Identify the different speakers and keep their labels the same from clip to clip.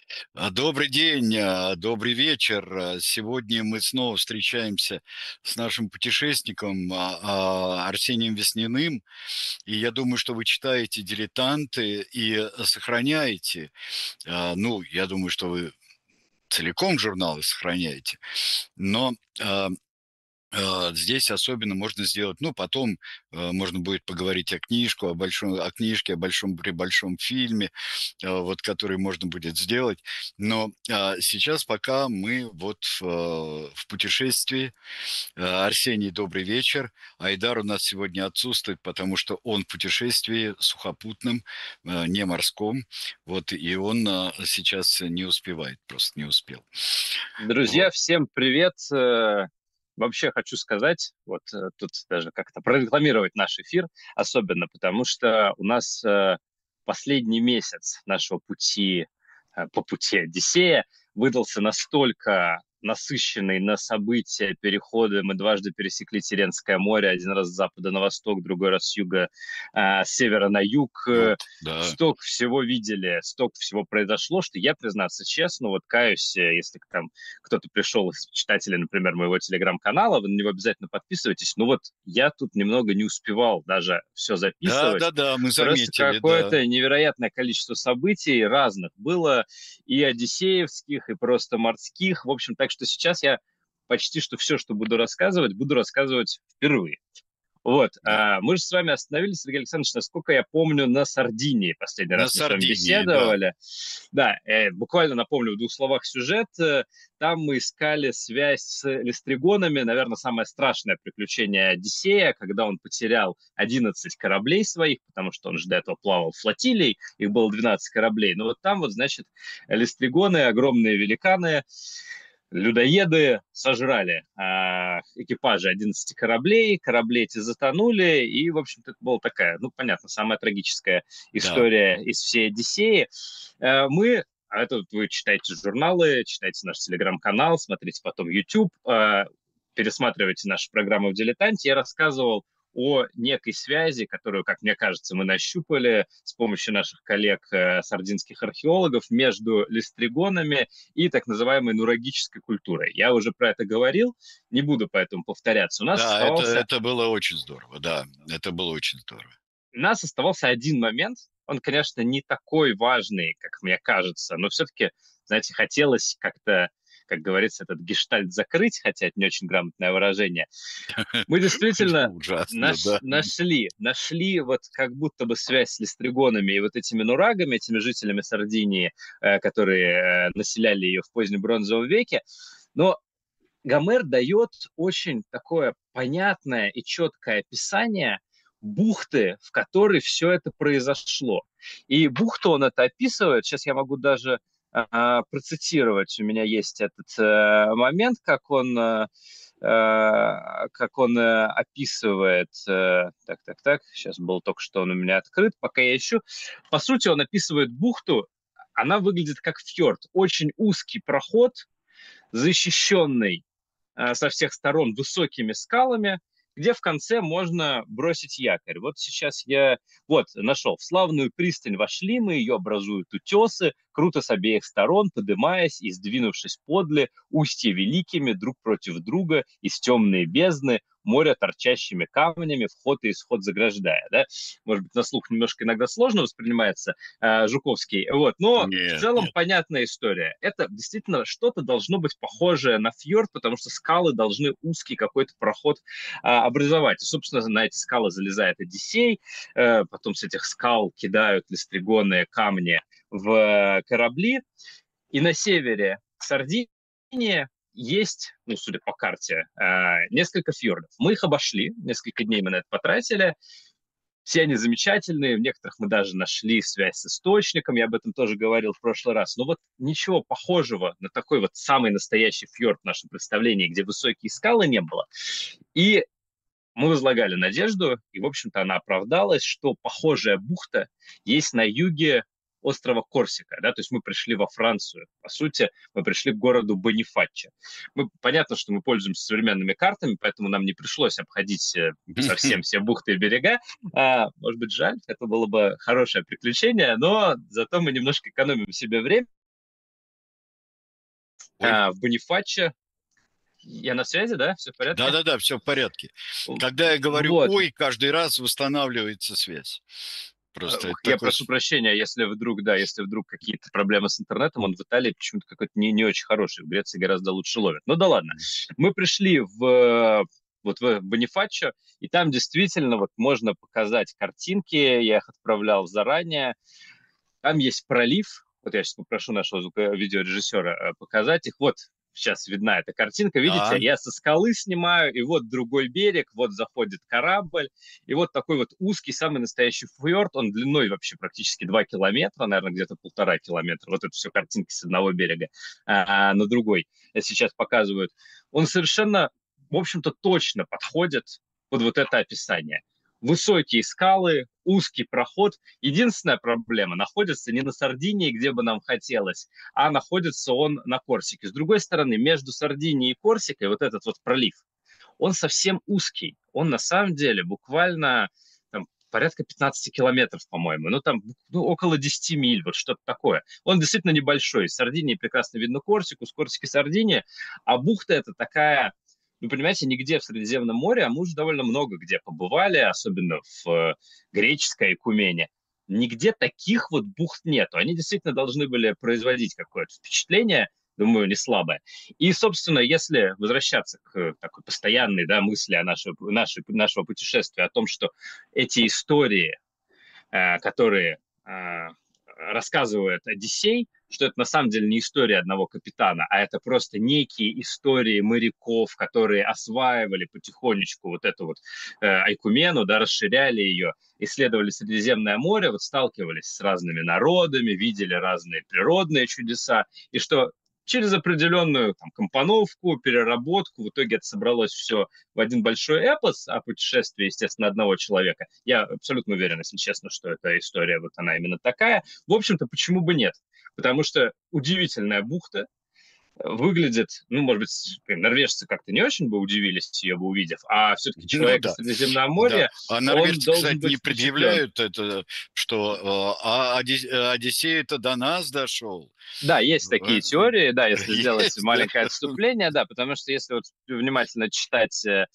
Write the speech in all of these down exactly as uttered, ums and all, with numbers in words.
Speaker 1: А, Добрый день, а, добрый вечер. А, Сегодня мы снова встречаемся с нашим путешественником а, а, Арсением Весниным. И я думаю, что вы читаете «Дилетанты» и э, сохраняете. а, Ну, я думаю, что вы целиком журналы сохраняете. Но а, а, здесь особенно можно сделать, ну, потом, э, можно будет поговорить о книжку, о большом о книжке, о большом при большом фильме, а, вот который можно будет сделать. Но, а, сейчас пока мы вот в, э, в путешествии. А, Арсений, добрый вечер. Айдар у нас сегодня отсутствует, потому что он в путешествии сухопутном, э, не морском. Вот, и он, а, сейчас не успевает, просто не успел. Вот.
Speaker 2: Друзья, всем привет. Э, Вообще хочу сказать, вот э, тут даже как-то прорекламировать наш эфир, особенно потому что у нас э, последний месяц нашего пути э, по пути Одиссея выдался настолько насыщенный на события, переходы. Мы дважды пересекли Теренское море, один раз с запада на восток, другой раз с юга, э, с севера на юг. Э,
Speaker 1: Юг, да.
Speaker 2: Столько всего видели, столько всего произошло, что я, признаться честно, вот каюсь, э, если там кто-то пришел из читателей, например, моего телеграм-канала, вы на него обязательно подписывайтесь. Ну вот я тут немного не успевал даже все записывать.
Speaker 1: Да-да-да, мы
Speaker 2: Просто
Speaker 1: заметили, да.
Speaker 2: какое-то невероятное количество событий разных было, и одиссеевских, и просто морских. В общем, так что сейчас я почти что все, что буду рассказывать, буду рассказывать впервые. Вот,
Speaker 1: Да.
Speaker 2: а, мы же с вами остановились, Сергей Александрович, насколько я помню, на Сардинии. Последний
Speaker 1: На
Speaker 2: раз мы с вами
Speaker 1: Сардинии, да.
Speaker 2: беседовали. Да, э, буквально напомню в двух словах сюжет. Э, Там мы искали связь с листригонами. Наверное, самое страшное приключение Одиссея, когда он потерял одиннадцать кораблей своих, потому что он же до этого плавал флотилией, их было двенадцать кораблей. Но вот там вот, значит, листригоны, огромные великаны, людоеды сожрали э, экипажи одиннадцати кораблей, корабли эти затонули, и, в общем-то, это была такая, ну, понятно, самая трагическая
Speaker 1: Да.
Speaker 2: история из всей Одиссеи. Э, мы, а это вот вы читаете журналы, читаете наш телеграм-канал, смотрите потом YouTube, э, пересматривайте наши программы в «Дилетанте», я рассказывал о некой связи, которую, как мне кажется, мы нащупали с помощью наших коллег, э, сардинских археологов, между листригонами и так называемой нурагической культурой. Я уже про это говорил, не буду поэтому повторяться. У нас
Speaker 1: Да, это
Speaker 2: оставался,
Speaker 1: это было очень здорово, да, это было очень здорово.
Speaker 2: у нас оставался один момент, он, конечно, не такой важный, как мне кажется, но все-таки, знаете, хотелось как-то, как говорится, этот гештальт закрыть, хотя это не очень грамотное выражение. Мы действительно
Speaker 1: Ужасно,
Speaker 2: наш,
Speaker 1: да.
Speaker 2: нашли, нашли вот как будто бы связь с листригонами и вот этими нурагами, этими жителями Сардинии, э, которые э, населяли ее в позднем бронзовом веке. Но Гомер дает очень такое понятное и четкое описание бухты, в которой все это произошло. И бухту он это описывает, сейчас я могу даже а, процитировать, у меня есть этот э, момент, как он, э, э, как он э, описывает, э, так, так, так, сейчас был только что он у меня открыт, пока я ищу. По сути, он описывает бухту, она выглядит как фьорд, очень узкий проход, защищенный э, со всех сторон высокими скалами, где в конце можно бросить якорь. Вот сейчас я вот нашел. В славную пристань вошли мы, ее образуют утесы, круто с обеих сторон, подымаясь и сдвинувшись подле, устья великими друг против друга, из темные бездны, море торчащими камнями, вход и исход заграждая. Да? Может быть, на слух немножко иногда сложно воспринимается э, Жуковский, вот, но в
Speaker 1: Нет,
Speaker 2: целом
Speaker 1: нет.
Speaker 2: понятная история. Это действительно что-то должно быть похожее на фьорд, потому что скалы должны узкий какой-то проход а, образовать. И, собственно, на эти скалы залезает Одиссей, э, потом с этих скал кидают листригонные камни в корабли, и на севере Сардинии есть, ну, судя по карте, э, несколько фьордов. Мы их обошли, несколько дней мы на это потратили, все они замечательные, в некоторых мы даже нашли связь с источником, я об этом тоже говорил в прошлый раз. Но вот ничего похожего на такой вот самый настоящий фьорд в нашем представлении, где высокие скалы, не было. И мы возлагали надежду, и, в общем-то, она оправдалась, что похожая бухта есть на юге острова Корсика, да, то есть мы пришли во Францию, по сути, мы пришли к городу Бонифаччо. Мы, понятно, что мы пользуемся современными картами, поэтому нам не пришлось обходить э, совсем все бухты и берега. А, может быть, жаль, это было бы хорошее приключение, но зато мы немножко экономим себе время,
Speaker 1: Ой.
Speaker 2: а, в Бонифачо. Я на связи, да? Все в порядке?
Speaker 1: Да-да-да, все в порядке.
Speaker 2: В-
Speaker 1: Когда я говорю
Speaker 2: Вот.
Speaker 1: "ой", каждый раз восстанавливается связь.
Speaker 2: Э,
Speaker 1: Просто это
Speaker 2: Я
Speaker 1: такой
Speaker 2: прошу
Speaker 1: с
Speaker 2: прощения, если вдруг, да, если вдруг какие-то проблемы с интернетом, он в Италии почему-то какой-то не, не очень хороший, в Греции гораздо лучше ловит. Ну да ладно. Мы пришли в вот в Бонифачо, и там действительно вот можно показать картинки, я их отправлял заранее. Там есть пролив. Вот я сейчас попрошу нашего звуко- видеорежиссера э, показать их. Вот сейчас видна эта картинка. Видите,
Speaker 1: Да,
Speaker 2: я со скалы снимаю, и вот другой берег, вот заходит корабль, и вот такой вот узкий, самый настоящий фьорд. Он длиной вообще практически два километра, наверное, где-то полтора километра. Вот это все картинки с одного берега а, на другой сейчас показывают. Он совершенно, в общем-то, точно подходит под вот это описание. Высокие скалы, узкий проход. Единственная проблема находится не на Сардинии, где бы нам хотелось, а находится он на Корсике. С другой стороны, между Сардинией и Корсикой вот этот вот пролив, он совсем узкий. Он на самом деле буквально там, порядка пятнадцать километров, по-моему. Ну, там ну, около десять миль, вот что-то такое. Он действительно небольшой. С Сардинии прекрасно видно Корсику, с Корсики Сардиния. А бухта это такая, ну, понимаете, нигде в Средиземном море, а мы уже довольно много где побывали, особенно в э, греческой Экумене. Нигде таких вот бухт нету. Они действительно должны были производить какое-то впечатление, думаю, не слабое. И, собственно, если возвращаться к такой постоянной да, мысли о нашей, нашей, нашего путешествия, о том, что эти истории, э, которые э, рассказывает Одиссей, что это на самом деле не история одного капитана, а это просто некие истории моряков, которые осваивали потихонечку вот эту вот э, Айкумену, да, расширяли ее, исследовали Средиземное море, вот сталкивались с разными народами, видели разные природные чудеса, и что через определенную там, компоновку, переработку, в итоге это собралось все в один большой эпос о путешествии, естественно, одного человека. Я абсолютно уверен, если честно, что эта история, вот она именно такая. В общем-то, почему бы нет? Потому что удивительная бухта, выглядит, ну, может быть, норвежцы как-то не очень бы удивились, ее бы увидев, а все-таки
Speaker 1: ну
Speaker 2: человек из
Speaker 1: да, да.
Speaker 2: Средиземноморья,
Speaker 1: А
Speaker 2: он
Speaker 1: норвежцы,
Speaker 2: должен
Speaker 1: кстати,
Speaker 2: быть
Speaker 1: не
Speaker 2: впечатлен.
Speaker 1: предъявляют это, что, э, а Оди Одиссей-то до нас дошел.
Speaker 2: Да, есть такие
Speaker 1: Э,
Speaker 2: теории, да, если сделать
Speaker 1: есть, да.
Speaker 2: маленькое отступление, да, потому что если вот внимательно читать э,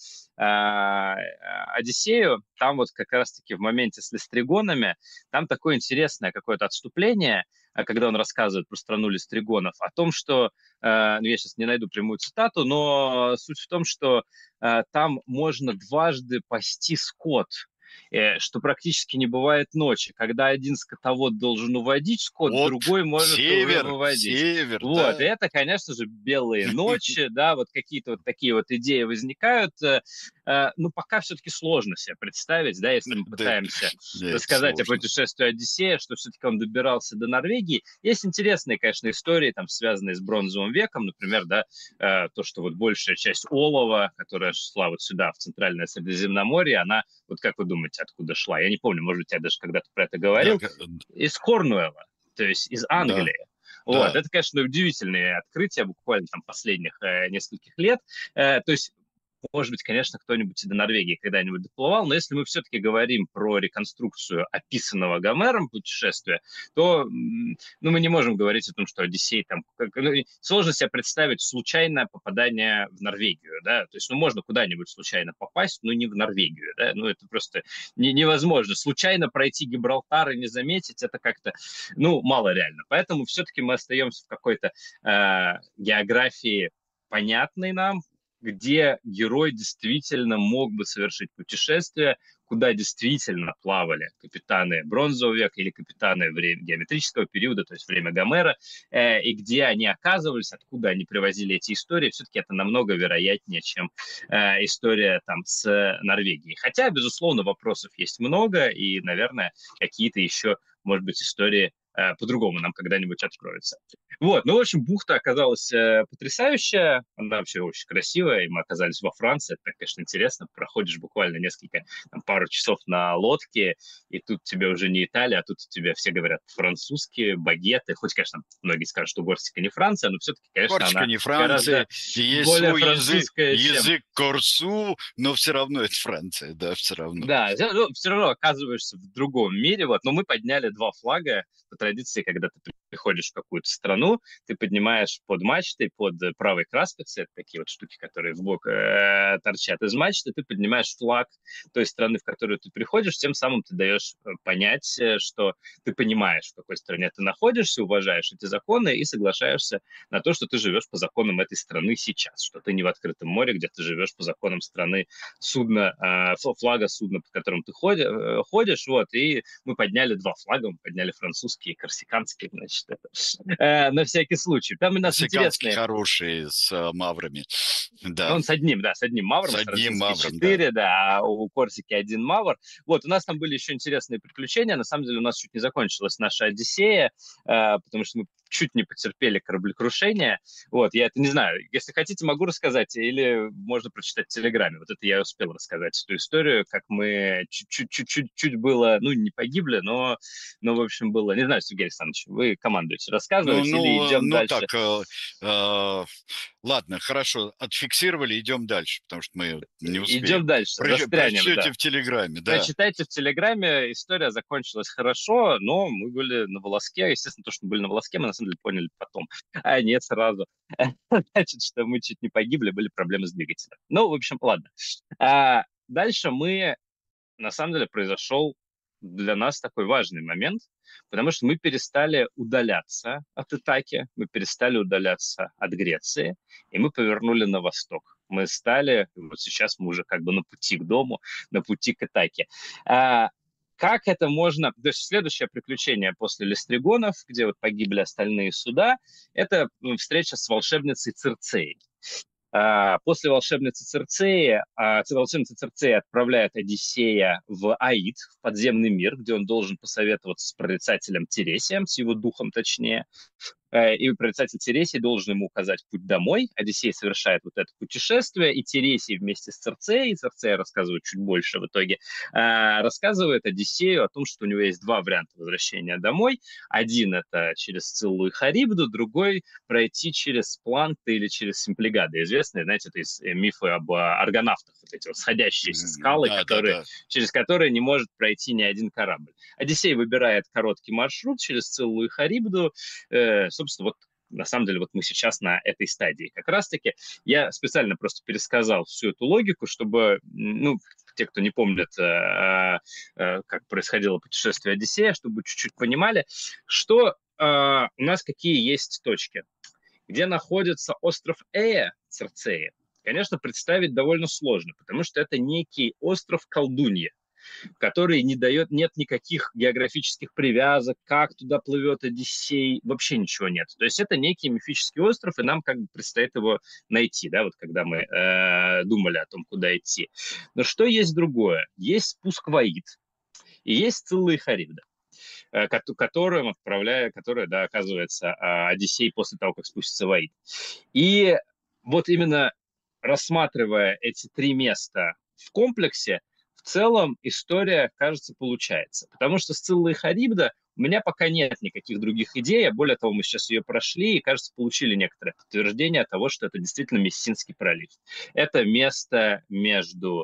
Speaker 2: а, Одиссею, там вот как раз-таки в моменте с листригонами, там такое интересное какое-то отступление, а, когда он рассказывает про страну листригонов, о том, что, э, ну, я сейчас не найду прямую цитату, но суть в том, что э, там можно дважды пасти скот, э, что практически не бывает ночи, когда один скотовод должен уводить скот,
Speaker 1: Вот
Speaker 2: другой может уже
Speaker 1: север,
Speaker 2: выводить.
Speaker 1: север,
Speaker 2: Вот, и
Speaker 1: да.
Speaker 2: это, конечно же, белые ночи, да, вот какие-то вот такие вот идеи возникают. Э, э, ну, пока все-таки сложно себе представить, да, если мы
Speaker 1: Да,
Speaker 2: пытаемся
Speaker 1: нет,
Speaker 2: рассказать о
Speaker 1: сложно.
Speaker 2: путешествии Одиссея, что все-таки он добирался до Норвегии. Есть интересные, конечно, истории, там, связанные с бронзовым веком, например, да, э, то, что вот большая часть олова, которая шла вот сюда, в Центральное Средиземноморье, она, вот как вы думаете, откуда шла? Я не помню, может быть, я даже когда-то про это
Speaker 1: Да,
Speaker 2: говорил,
Speaker 1: ка
Speaker 2: из Корнуэлла, то есть из
Speaker 1: да,
Speaker 2: Англии. Вот,
Speaker 1: да.
Speaker 2: это, конечно, удивительные открытия буквально там последних э, нескольких лет. Э, то есть может быть, конечно, кто-нибудь и до Норвегии когда-нибудь доплывал, но если мы все-таки говорим про реконструкцию описанного Гомером путешествия, то ну, мы не можем говорить о том, что Одиссей там... Как, ну, сложно себе представить случайное попадание в Норвегию, да, то есть, ну, можно куда-нибудь случайно попасть, но не в Норвегию, да, ну, это просто не, невозможно. Случайно пройти Гибралтар и не заметить, это как-то, ну, мало реально. Поэтому все-таки мы остаемся в какой-то э, географии понятной нам, где герой действительно мог бы совершить путешествие, куда действительно плавали капитаны Бронзового века или капитаны время геометрического периода, то есть время Гомера, э, и где они оказывались, откуда они привозили эти истории, все-таки это намного вероятнее, чем э, история там с Норвегией. Хотя, безусловно, вопросов есть много, и, наверное, какие-то еще, может быть, истории э, по-другому нам когда-нибудь откроются. Вот, ну, в общем, бухта оказалась э, потрясающая, она вообще очень красивая, и мы оказались во Франции, это, конечно, интересно, проходишь буквально несколько, там, пару часов на лодке, и тут тебе уже не Италия, а тут тебе все говорят французские, багеты, хоть, конечно, многие скажут, что Горсика не Франция, но все-таки, конечно,
Speaker 1: Корсика
Speaker 2: она
Speaker 1: не
Speaker 2: гораздо
Speaker 1: Франция, и есть
Speaker 2: более
Speaker 1: свой язык,
Speaker 2: французская, чем...
Speaker 1: язык Корсу, но все равно это Франция, да, все равно.
Speaker 2: Да, ну, все равно оказываешься в другом мире, вот, но мы подняли два флага по традиции, когда ты приходишь в какую-то страну, ты поднимаешь под мачтой, под правой краспицей, это такие вот штуки, которые в бок э, торчат из мачты, ты поднимаешь флаг той страны, в которую ты приходишь, тем самым ты даешь э, понять, э, что ты понимаешь, в какой стране ты находишься, уважаешь эти законы и соглашаешься на то, что ты живешь по законам этой страны сейчас, что ты не в открытом море, где ты живешь по законам страны судна, э, флага судна, под которым ты ходи, э, ходишь, вот, и мы подняли два флага, мы подняли французский и корсиканский, значит, это, э, на всякий случай. Там у нас
Speaker 1: Корсиканский
Speaker 2: интересные...
Speaker 1: хороший с э, маврами. Да.
Speaker 2: Он с одним, да, с одним
Speaker 1: С
Speaker 2: мавром,
Speaker 1: одним
Speaker 2: Страдzinski
Speaker 1: мавром, да.
Speaker 2: четыре, да, а у Корсики один мавр. Вот, у нас там были еще интересные приключения. На самом деле у нас чуть не закончилась наша Одиссея, э, потому что мы чуть не потерпели кораблекрушение. Вот, я это не знаю. Если хотите, могу рассказать, или можно прочитать в Телеграме. Вот это я успел рассказать, эту историю, как мы чуть-чуть было, ну, не погибли, но, но в общем, было... Не знаю, Сергей Александрович, вы командуете,
Speaker 1: Ну,
Speaker 2: рассказывать или
Speaker 1: ну,
Speaker 2: идем
Speaker 1: ну
Speaker 2: дальше?
Speaker 1: так, э, э, ладно, хорошо, отфиксировали, идем дальше, потому что мы не
Speaker 2: Идем
Speaker 1: успеем.
Speaker 2: дальше,
Speaker 1: Прочь-
Speaker 2: застрянем, да.
Speaker 1: Прочтете в Телеграме, да.
Speaker 2: Прочитайте в Телеграме, история закончилась хорошо, но мы были на волоске. Естественно, то, что мы были на волоске, мы на самом деле поняли потом. А нет, сразу. Значит, что мы чуть не погибли, были проблемы с двигателем. Ну, в общем, ладно. А дальше мы, на самом деле, произошел для нас такой важный момент, потому что мы перестали удаляться от Итаки, мы перестали удаляться от Греции, и мы повернули на восток. Мы стали, вот сейчас мы уже как бы на пути к дому, на пути к Итаке. А, как это можно... То есть следующее приключение после Листригонов, где вот погибли остальные суда, это встреча с волшебницей Цирцеей. А, после волшебницы Цирцеи, а, волшебница Цирцея отправляет Одиссея в Аид, в подземный мир, где он должен посоветоваться с прорицателем Тересием, с его духом точнее. И прорицатель Тересий должен ему указать путь домой. Одиссей совершает вот это путешествие, и Тересий вместе с Цирцеей, Цирцея рассказывает чуть больше в итоге, рассказывает Одиссею о том, что у него есть два варианта возвращения домой. Один — это через Сциллу и Харибду, другой — пройти через Планкты или через Симплигады. Известные, знаете, это из мифы об аргонавтах, вот эти вот сходящиеся скалы,
Speaker 1: Да, да,
Speaker 2: которые,
Speaker 1: да.
Speaker 2: через которые не может пройти ни один корабль. Одиссей выбирает короткий маршрут через Сциллу и Харибду. Э, собственно, вот на самом деле вот мы сейчас на этой стадии. Как раз-таки я специально просто пересказал всю эту логику, чтобы, ну, те, кто не помнит, э, э, как происходило путешествие Одиссея, чтобы чуть-чуть понимали, что э, у нас какие есть точки. Где находится остров Эя, Цирцея, конечно, представить довольно сложно, потому что это некий остров колдунья, который не дает, нет никаких географических привязок, как туда плывет Одиссей, вообще ничего нет. То есть это некий мифический остров, и нам как бы предстоит его найти, да, вот когда мы э, думали о том, куда идти. Но что есть другое? Есть спуск в Аид, и есть Сцилла и Харибда, э, которым отправляя, которая, да, оказывается, Одиссей после того, как спустится в Аид. И вот именно рассматривая эти три места в комплексе, в целом история, кажется, получается. Потому что Сцилла и Харибда у меня пока нет никаких других идей. Более того, мы сейчас ее прошли и, кажется, получили некоторое подтверждение того, что это действительно Мессинский пролив. Это место между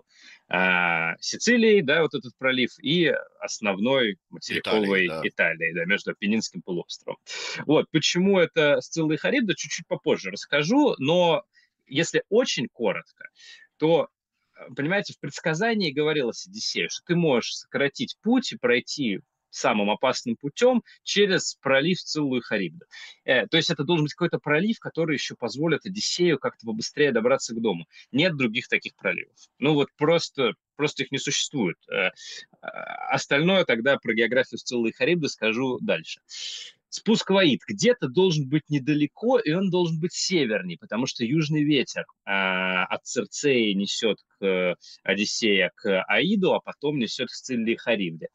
Speaker 2: э, Сицилией, да, вот этот пролив, и основной
Speaker 1: Италии,
Speaker 2: материковой
Speaker 1: да.
Speaker 2: Италией, да, между Апеннинским полуостровом. Вот, почему это Сцилла и Харибда, чуть-чуть попозже расскажу, но если очень коротко, то, понимаете, в предсказании говорилось Одиссею, что ты можешь сократить путь и пройти самым опасным путем через пролив Сциллу и Харибду. Э, то есть это должен быть какой-то пролив, который еще позволит Одиссею как-то побыстрее добраться к дому. Нет других таких проливов. Ну вот просто, просто их не существует. Э, остальное тогда про географию Сциллы и Харибды скажу дальше. Спуск в Аид где-то должен быть недалеко, и он должен быть северней, потому что южный ветер э, от Цирцеи несет к Одиссея к Аиду, а потом несет к Сцилле и Харибде.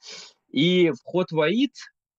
Speaker 2: И вход в Аид,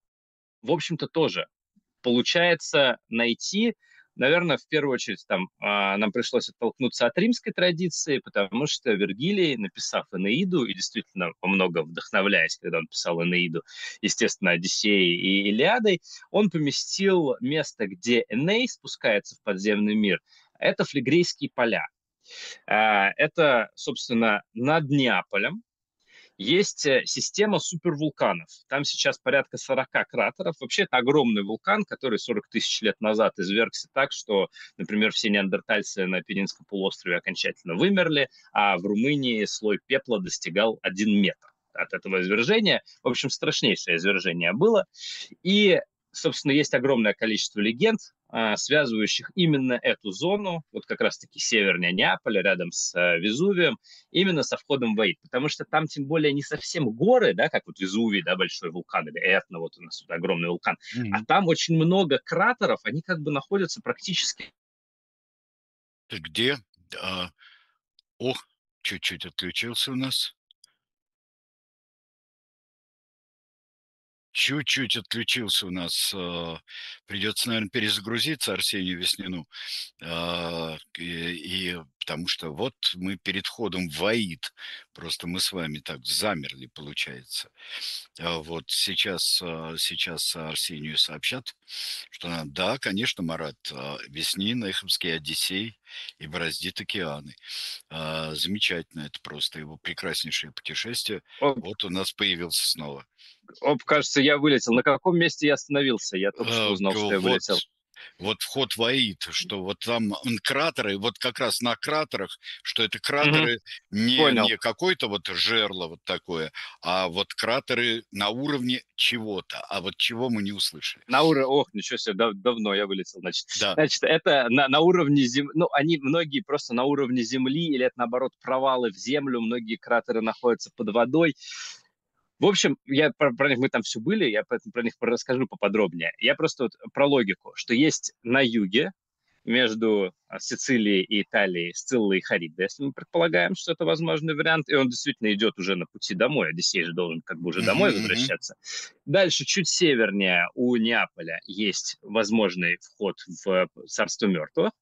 Speaker 2: в общем-то, тоже получается найти, наверное, в первую очередь там э, нам пришлось оттолкнуться от римской традиции, потому что Вергилий, написав Энеиду, и действительно во многом вдохновляясь, когда он писал Энеиду, естественно, Одиссеей и Илиадой, он поместил место, где Эней спускается в подземный мир, это Флегрейские поля. Э, это, собственно, над Неаполем. есть э, система супервулканов. Там сейчас порядка сорок кратеров. Вообще это огромный вулкан, который сорок тысяч лет назад извергся так, что, например, все неандертальцы на Пиренейском полуострове окончательно вымерли, а в Румынии слой пепла достигал один метр от этого извержения. В общем, страшнейшее извержение было. И, собственно, есть огромное количество легенд, а, связывающих именно эту зону, вот как раз-таки севернее Неаполя, рядом с а, Везувием, именно со входом в Аид. Потому что там, тем более, не совсем горы, да, как вот Везувий, да, большой вулкан, или Этна, вот у нас тут огромный вулкан, а
Speaker 1: Мгм.
Speaker 2: там очень много кратеров, они как бы находятся практически...
Speaker 1: Ты где? А, ох, чуть-чуть отключился у нас. Чуть-чуть отключился у нас. а, Придется, наверное, перезагрузиться Арсению Веснину. А, и, и потому что вот мы перед входом в Аид. Просто мы с вами так замерли, получается. А вот сейчас, а, сейчас Арсению сообщат, что она, да, конечно, Марат, а, Веснин, Эховский Одиссей и бороздит океаны. А, замечательно, это просто его прекраснейшее путешествие.
Speaker 2: Оп,
Speaker 1: Вот у нас появился снова.
Speaker 2: оп, кажется, я вылетел. На каком месте я остановился? Я только что
Speaker 1: А,
Speaker 2: узнал, что я
Speaker 1: вот,
Speaker 2: вылетел.
Speaker 1: вот вход в Аид, что вот там м, кратеры, вот как раз на кратерах, что это
Speaker 2: Мгм,
Speaker 1: кратеры не,
Speaker 2: понял.
Speaker 1: не какое-то вот жерло вот такое, а вот кратеры на уровне чего-то, а вот чего мы не услышали.
Speaker 2: На уровне, ох, ничего себе, дав- давно я вылетел, значит.
Speaker 1: Да.
Speaker 2: Значит, это на, на уровне земли, ну, они многие просто на уровне земли, или это, наоборот, провалы в землю, многие кратеры находятся под водой. В общем, я про, про них, мы там все были, я поэтому про них расскажу поподробнее. Я просто вот про логику, что есть на юге, между а, Сицилией и Италией, Сцилла и Харибда, если мы предполагаем, что это возможный вариант, и он действительно идет уже на пути домой, Одиссей же должен как бы уже
Speaker 1: Мгм,
Speaker 2: домой
Speaker 1: мгм.
Speaker 2: возвращаться. Дальше, чуть севернее у Неаполя есть возможный вход в Царство мертвых,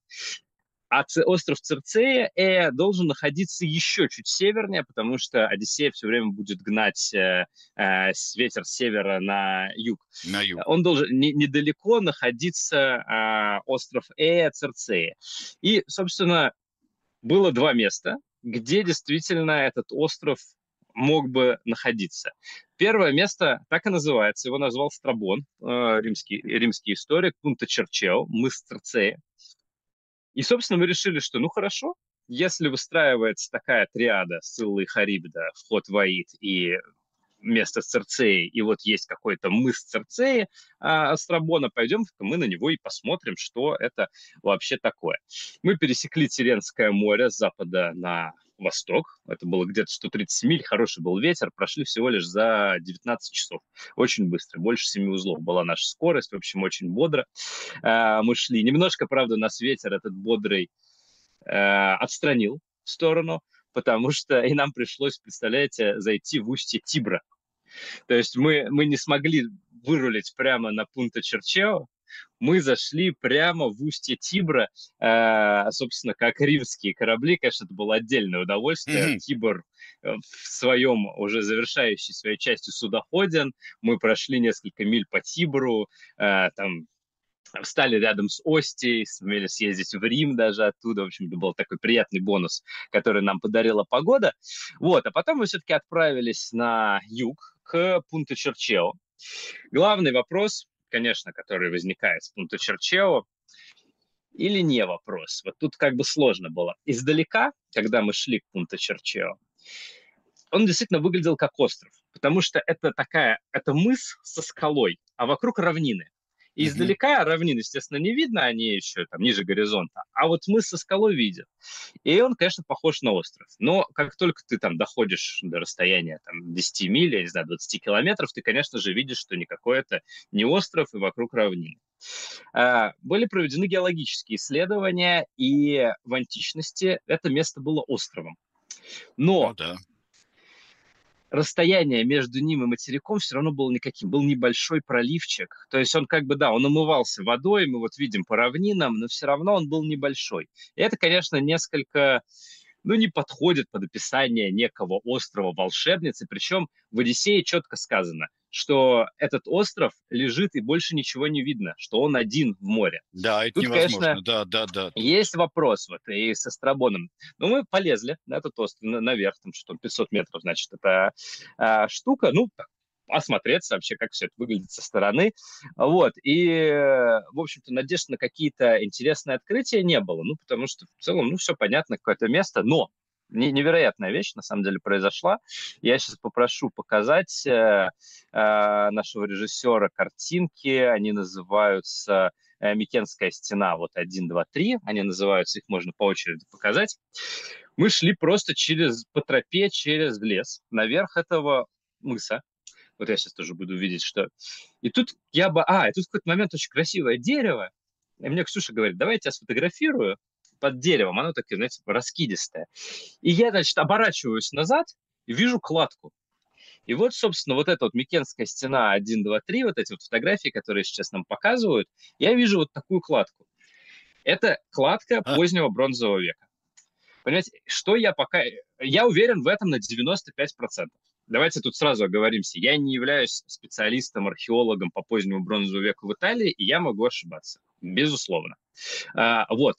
Speaker 2: а остров Цирцея э, должен находиться еще чуть севернее, потому что Одиссея все время будет гнать э, э, ветер с севера на юг.
Speaker 1: На юг.
Speaker 2: Он должен не, недалеко находиться э, остров Эя, Цирцея. И, собственно, было два места, где действительно этот остров мог бы находиться. Первое место так и называется, его назвал Страбон, э, римский, римский историк, Пунта Черчео, мыс Цирцея. И, собственно, мы решили, что ну хорошо, если выстраивается такая триада Сцилла и Харибда, вход в Аид и место Церцеи, и вот есть какой-то мыс Церцеи а, Астрабона, пойдем мы на него и посмотрим, что это вообще такое. Мы пересекли Тиренское море с запада на восток. Это было где-то сто тридцать миль, хороший был ветер. Прошли всего лишь за девятнадцать часов. Очень быстро. Больше семи узлов была наша скорость. В общем, очень бодро э, мы шли. Немножко, правда, нас ветер этот бодрый э, отстранил в сторону, потому что и нам пришлось, представляете, зайти в устье Тибра. То есть мы, мы не смогли вырулить прямо на Пунта Черчео, мы зашли прямо в устье Тибра, э, собственно, как римские корабли. Конечно, это было отдельное удовольствие.
Speaker 1: Мгм.
Speaker 2: Тибр э, в своем, уже завершающей своей части судоходен. Мы прошли несколько миль по Тибру, э, там встали рядом с Остией, сумели съездить в Рим даже оттуда. В общем, это был такой приятный бонус, который нам подарила погода. Вот, а потом мы все-таки отправились на юг, к Пунта Черчео. Главный вопрос, конечно, который возникает с Пунта Черчео, или не вопрос. Вот тут как бы сложно было. Издалека, когда мы шли к Пунта Черчео, он действительно выглядел как остров, потому что это такая, это мыс со скалой, а вокруг равнины. И
Speaker 1: Мгм.
Speaker 2: издалека равнины, естественно, не видно, они еще там ниже горизонта, а вот мыс со скалой виден. И он, конечно, похож на остров. Но как только ты там доходишь до расстояния там, десять миль, я не знаю, двадцать километров, ты, конечно же, видишь, что никакой это не остров и вокруг равнины. А, были проведены геологические исследования, и в античности это место было островом.
Speaker 1: Ну
Speaker 2: Но
Speaker 1: да.
Speaker 2: расстояние между ним и материком все равно было никаким. Был небольшой проливчик. То есть он как бы, да, он омывался водой, мы вот видим по равнинам, но все равно он был небольшой. И это, конечно, несколько, ну, не подходит под описание некого острова волшебницы. Причем в «Одиссее» четко сказано, что этот остров лежит и больше ничего не видно, что он один в море.
Speaker 1: Да, это
Speaker 2: Тут, конечно,
Speaker 1: невозможно. Да, да, да. Тут...
Speaker 2: есть вопрос вот и со Страбоном. Но мы полезли на этот остров, на- наверх, там что-то пятьсот метров, значит, эта а, штука. Ну, так, осмотреться вообще, как все это выглядит со стороны. Вот. И, э, в общем-то, надежд на какие-то интересные открытия не было. Ну, потому что в целом, ну, все понятно, какое-то место. Но не- невероятная вещь, на самом деле, произошла. Я сейчас попрошу показать э, э, нашего режиссера картинки. Они называются э, Микенская стена, вот один, два, три, они называются, их можно по очереди показать. Мы шли просто через, по тропе через лес, наверх этого мыса. Вот я сейчас тоже буду видеть, что... И тут я бы... А, и тут в какой-то момент очень красивое дерево. И мне Ксюша говорит, давай я тебя сфотографирую под деревом. Оно такое, знаете, раскидистое. И я, значит, оборачиваюсь назад и вижу кладку. И вот, собственно, вот эта вот Микенская стена один, два, три, вот эти вот фотографии, которые сейчас нам показывают, я вижу вот такую кладку. Это кладка
Speaker 1: А,
Speaker 2: позднего бронзового века. Понимаете, что я пока... Я уверен в этом на девяносто пять процентов. Давайте тут сразу оговоримся. Я не являюсь специалистом, археологом по позднему бронзовому веку в Италии, и я могу ошибаться. Безусловно. А, вот.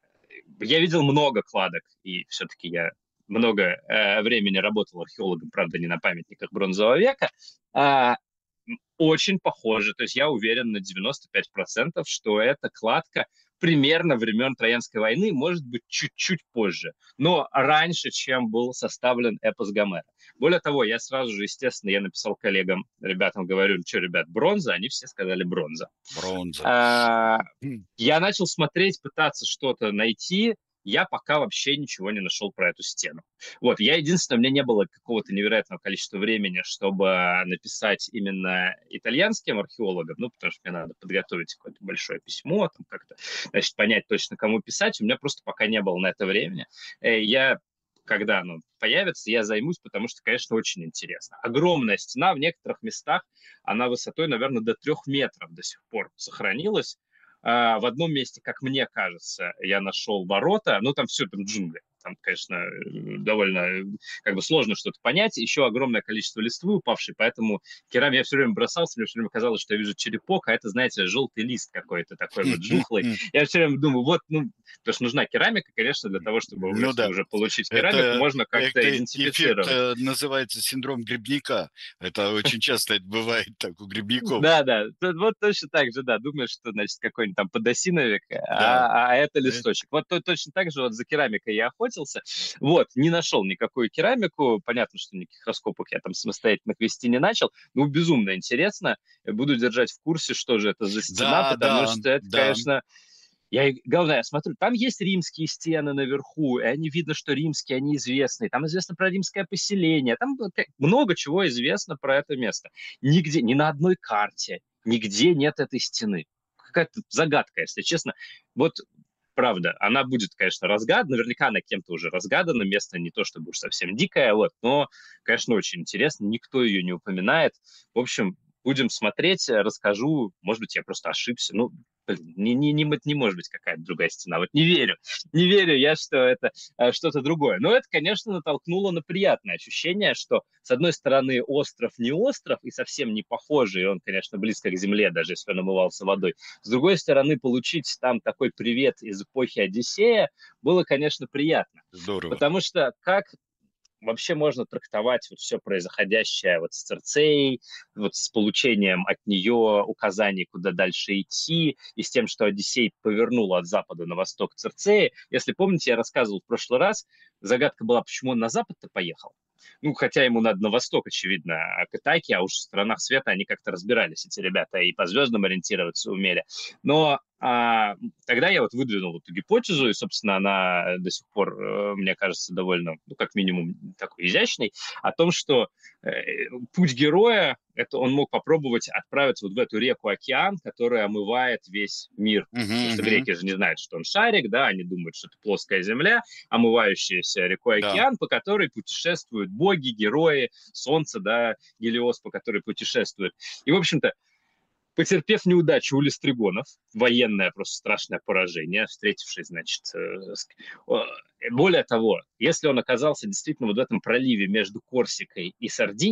Speaker 2: Я видел много кладок, и все-таки я много э, времени работал археологом, правда, не на памятниках бронзового века. А, очень похоже. То есть я уверен на девяносто пять процентов, что это кладка примерно времен Троянской войны, может быть, чуть-чуть позже, но раньше, чем был составлен эпос Гомера. Более того, я сразу же, естественно, я написал коллегам, ребятам, говорю, ну что, ребят, бронза? Они все сказали бронза.
Speaker 1: бронза.
Speaker 2: А,
Speaker 1: М.
Speaker 2: я начал смотреть, пытаться что-то найти, я пока вообще ничего не нашел про эту стену. Вот, я единственное, у меня не было какого-то невероятного количества времени, чтобы написать именно итальянским археологам, ну, потому что мне надо подготовить какое-то большое письмо, там как-то, значит, понять точно, кому писать. У меня просто пока не было на это времени. Э, Я когда оно появится, я займусь, потому что, конечно, очень интересно. Огромная стена в некоторых местах, она высотой, наверное, до трех метров до сих пор сохранилась. А, в одном месте, как мне кажется, я нашел ворота, ну, там все, там джунгли. Там, конечно, довольно как бы сложно что-то понять. Еще огромное количество листвы упавшей, поэтому керамик я все время бросался, мне все время казалось, что я вижу черепок, а это, знаете, желтый лист какой-то такой вот жухлый. Я все время думаю, вот, ну, потому что нужна керамика, конечно, для того, чтобы,
Speaker 1: Ну
Speaker 2: если
Speaker 1: да,
Speaker 2: уже получить керамику,
Speaker 1: это,
Speaker 2: можно как-то
Speaker 1: это эффект
Speaker 2: идентифицировать.
Speaker 1: э, называется синдром грибника. Это очень часто это бывает так у грибников.
Speaker 2: Да, да, тут вот точно так же, да, думаешь, что, значит, какой-нибудь там подосиновик,
Speaker 1: Да.
Speaker 2: а, а это
Speaker 1: Э,
Speaker 2: листочек. Вот то- точно так же вот за керамикой я охотился, вот, не нашел никакую керамику, понятно, что никаких раскопок я там самостоятельно вести не начал, но безумно интересно, буду держать в курсе, что же это за стена,
Speaker 1: Да,
Speaker 2: потому
Speaker 1: да,
Speaker 2: что это,
Speaker 1: да.
Speaker 2: конечно, я, и- главное, я смотрю, там есть римские стены наверху, и они видно, что римские, они известны. Там известно про римское поселение. Там вот как- много чего известно про это место. Нигде, ни на одной карте, нигде нет этой стены. Какая-то загадка, если честно. Вот правда, она будет, конечно, разгадана. Наверняка она кем-то уже разгадана. Место не то, чтобы уж совсем дикое, вот, но, конечно, очень интересно. Никто ее не упоминает. В общем, будем смотреть, расскажу. Может быть, я просто ошибся. Ну, блин, не, не, не, не может быть какая-то другая стена. Вот не верю. Не верю я, что это э, что-то другое. Но это, конечно, натолкнуло на приятное ощущение, что, с одной стороны, остров не остров и совсем не похожий. Он, конечно, близко к земле, даже если он омывался водой. С другой стороны, получить там такой привет из эпохи Одиссея было, конечно, приятно.
Speaker 1: Здорово.
Speaker 2: Потому что как вообще можно трактовать вот все происходящее вот с Церцеей, вот с получением от нее указаний, куда дальше идти, и с тем, что Одиссей повернул от запада на восток Церцеи. Если помните, я рассказывал в прошлый раз, загадка была, почему он на запад-то поехал. Ну, хотя ему надо на восток, очевидно, а к Итаке, а уж в странах света они как-то разбирались, эти ребята, и по звездам ориентироваться умели. Но а, тогда я вот выдвинул эту гипотезу, и, собственно, она до сих пор, э, мне кажется, довольно, ну, как минимум, такой изящной, о том, что э, путь героя, это он мог попробовать отправиться вот в эту реку-океан, которая омывает весь мир.
Speaker 1: Мгм,
Speaker 2: Потому что
Speaker 1: мгм.
Speaker 2: греки же не знают, что он шарик, да, они думают, что это плоская земля, омывающаяся рекой
Speaker 1: Да.
Speaker 2: океан, по которой путешествуют боги, герои, солнце, да, Гелиос, по которой путешествует. И, в общем-то, потерпев неудачу у листригонов, военное просто страшное поражение, встретившись, значит, э, с- о, более того, если он оказался действительно вот в этом проливе между Корсикой и Сардинией,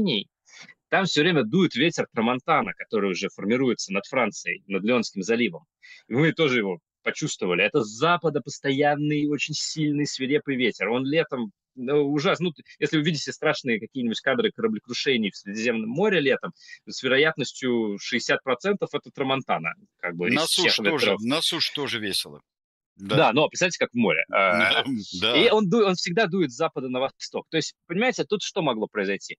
Speaker 2: Там все время дует ветер Трамонтана, который уже формируется над Францией, над Леонским заливом. И мы тоже его почувствовали. Это с запада постоянный, очень сильный, свирепый ветер. Он летом ну, ужасно. Ну, если вы видите страшные какие-нибудь кадры кораблекрушений в Средиземном море летом, с вероятностью шестьдесят процентов это Трамонтана, как бы из
Speaker 1: На
Speaker 2: всех
Speaker 1: суше тоже,
Speaker 2: ветров.
Speaker 1: на суше тоже весело. Да.
Speaker 2: Да, но представьте, как в море. А, И
Speaker 1: Да.
Speaker 2: он, ду- он всегда дует с запада на восток. То есть, понимаете, тут что могло произойти?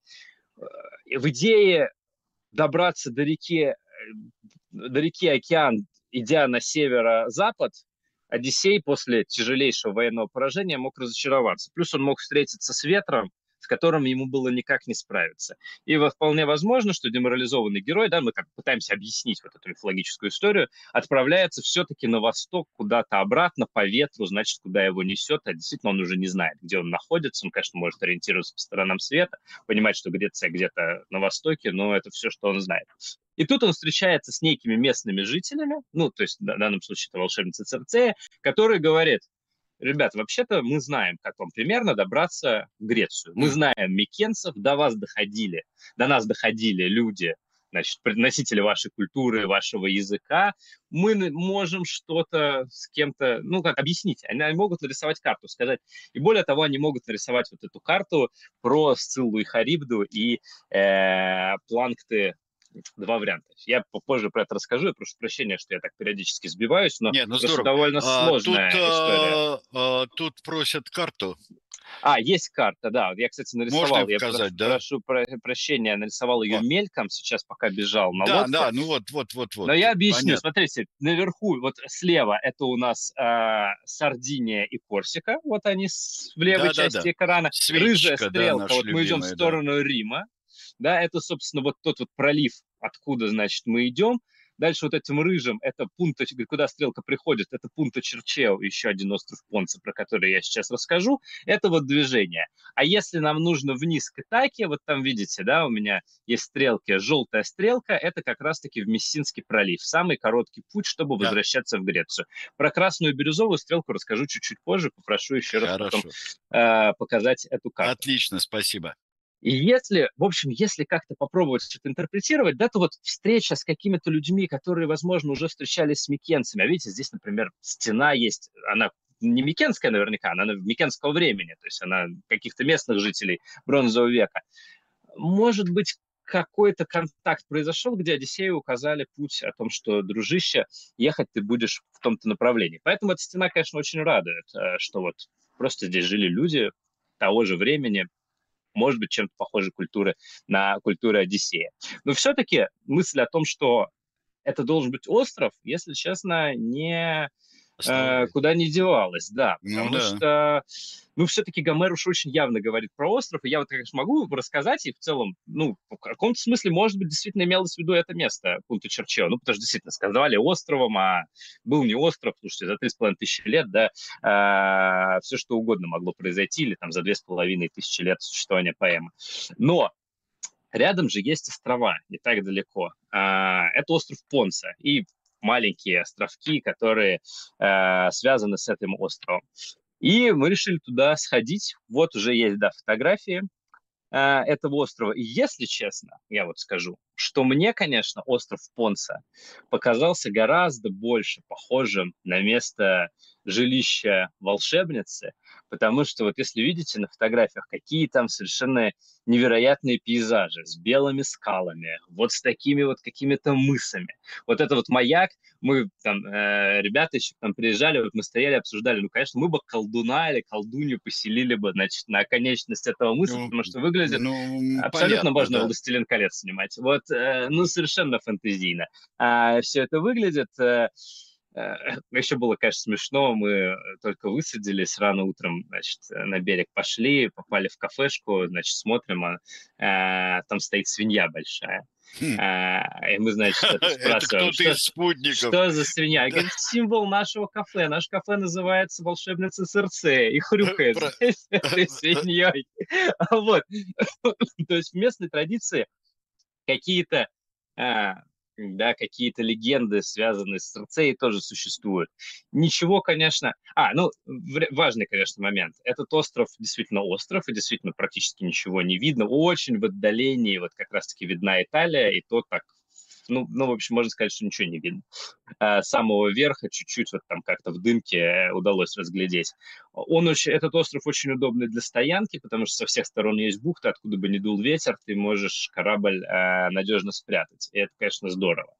Speaker 2: Э, В идее добраться до реки, э, до реки Океан, идя на северо-запад, Одиссей после тяжелейшего военного поражения мог разочароваться. Плюс он мог встретиться с ветром, с которым ему было никак не справиться. И вполне возможно, что деморализованный герой, да, мы как пытаемся объяснить вот эту мифологическую историю, отправляется все-таки на восток, куда-то обратно, по ветру, значит, куда его несет, а действительно он уже не знает, где он находится. Он, конечно, может ориентироваться по сторонам света, понимать, что Греция где-то на востоке, но это все, что он знает. И тут он встречается с некими местными жителями, ну, то есть в данном случае это волшебница Церцея, который говорит: ребят, вообще-то мы знаем, как вам примерно добраться в Грецию. Мы знаем микенцев, до вас доходили, до нас доходили люди, значит, носители вашей культуры, вашего языка. Мы можем что-то с кем-то, ну, как объяснить. Они могут нарисовать карту, сказать. И более того, они могут нарисовать вот эту карту про Сциллу и Харибду и э, Планкты. Два варианта. Я попозже про это расскажу. Я прошу прощения, что я так периодически сбиваюсь, но
Speaker 1: Не, ну
Speaker 2: просто
Speaker 1: здорово.
Speaker 2: довольно
Speaker 1: А, тут,
Speaker 2: сложная история.
Speaker 1: а, а, тут просят карту.
Speaker 2: А, есть карта, да. Я, кстати,
Speaker 1: Можно ее
Speaker 2: нарисовал. Я прошу,
Speaker 1: показать, да?
Speaker 2: прошу про- прощения, нарисовал ее
Speaker 1: О,
Speaker 2: мельком, сейчас пока бежал на
Speaker 1: да,
Speaker 2: лодке.
Speaker 1: да, ну вот, вот, вот, вот,
Speaker 2: Но я объясню.
Speaker 1: понятно.
Speaker 2: Смотрите, наверху, вот слева это у нас э, Сардиния и Корсика. Вот они с- в левой
Speaker 1: Да, да, да.
Speaker 2: части экрана. Рыжая
Speaker 1: Свечка, да,
Speaker 2: стрелка,
Speaker 1: наша
Speaker 2: вот мы идем в
Speaker 1: любимая, да.
Speaker 2: сторону Рима. Да, это, собственно, вот тот вот пролив, откуда, значит, мы идем. Дальше вот этим рыжим, это Пунта, куда стрелка приходит, это Пунта Черчео, еще один остров Понца, про который я сейчас расскажу. Это вот движение. А если нам нужно вниз к Итаке, вот там видите, да, у меня есть стрелки, желтая стрелка, это как раз-таки в Мессинский пролив. Самый короткий путь, чтобы
Speaker 1: Да,
Speaker 2: возвращаться в Грецию. Про красную и бирюзовую стрелку расскажу чуть-чуть позже, попрошу еще раз потом
Speaker 1: хорошо.
Speaker 2: э, показать эту карту.
Speaker 1: Отлично, спасибо.
Speaker 2: И если, в общем, если как-то попробовать это интерпретировать, да, то вот встреча с какими-то людьми, которые, возможно, уже встречались с микенцами, а видите, здесь, например, стена есть, она не микенская наверняка, она микенского времени, то есть она каких-то местных жителей бронзового века. Может быть, какой-то контакт произошел, где Одиссею указали путь о том, что, дружище, ехать ты будешь в том-то направлении. Поэтому эта стена, конечно, очень радует, что вот просто здесь жили люди того же времени, может быть, чем-то похожей культуры на культуру Одиссея. Но все-таки мысль о том, что это должен быть остров, если честно, не э,
Speaker 1: Оставляй.
Speaker 2: куда не девалась, да,
Speaker 1: Ну
Speaker 2: потому
Speaker 1: да.
Speaker 2: что, ну, все-таки Гомер уж очень явно говорит про остров, и я вот, конечно, могу рассказать, и в целом, ну, в каком-то смысле, может быть, действительно имелось в виду это место, Пунта Черчео, ну, потому что действительно сказали островом, а был не остров, слушайте, за три с половиной тысячи лет, да, э, все что угодно могло произойти, или там за две с половиной тысячи лет существования поэмы. Но рядом же есть острова, не так далеко. А, это остров Понца и маленькие островки, которые э, связаны с этим островом. И мы решили туда сходить. Вот уже есть, да, фотографии э, этого острова. И если честно, я вот скажу, что мне, конечно, остров Понца показался гораздо больше похожим на место жилища волшебницы, потому что вот если видите на фотографиях, какие там совершенно невероятные пейзажи с белыми скалами, вот с такими вот какими-то мысами. Вот это вот маяк, мы там, э, ребята еще там приезжали, вот мы стояли, обсуждали, ну, конечно, мы бы колдуна или колдунью поселили бы, значит, на конечность этого мыса,
Speaker 1: Ну,
Speaker 2: потому что выглядит
Speaker 1: ну,
Speaker 2: абсолютно
Speaker 1: понятно,
Speaker 2: можно
Speaker 1: да.
Speaker 2: «Властелин колец» снимать. Вот, э, ну, совершенно фэнтезийно. А, все это выглядит. Э, э, еще было, конечно, смешно. Мы только высадились рано утром, значит, на берег пошли, попали в кафешку, значит, смотрим, а э, там стоит свинья большая.
Speaker 1: Хм.
Speaker 2: А, и мы, значит, это
Speaker 1: Это
Speaker 2: спрашиваем,
Speaker 1: кто-то
Speaker 2: что,
Speaker 1: из спутников.
Speaker 2: что за свинья? И
Speaker 1: Да.
Speaker 2: говорит, символ нашего кафе. Наше кафе называется «Волшебница Церцея» и хрюкает
Speaker 1: Про-
Speaker 2: здесь этой свиньей. Вот. То есть в местной традиции какие-то а, да, какие-то легенды, связанные с Церцеей, тоже существуют. Ничего, конечно... А, ну, важный, конечно, момент. Этот остров действительно остров, и действительно практически ничего не видно. Очень в отдалении вот как раз-таки видна Италия, и то так, ну, ну, в общем, можно сказать, что ничего не видно. С самого верха чуть-чуть вот там как-то в дымке удалось разглядеть. Он очень, этот остров очень удобный для стоянки, потому что со всех сторон есть бухта, откуда бы ни дул ветер, ты можешь корабль э, надежно спрятать. И это, конечно, здорово.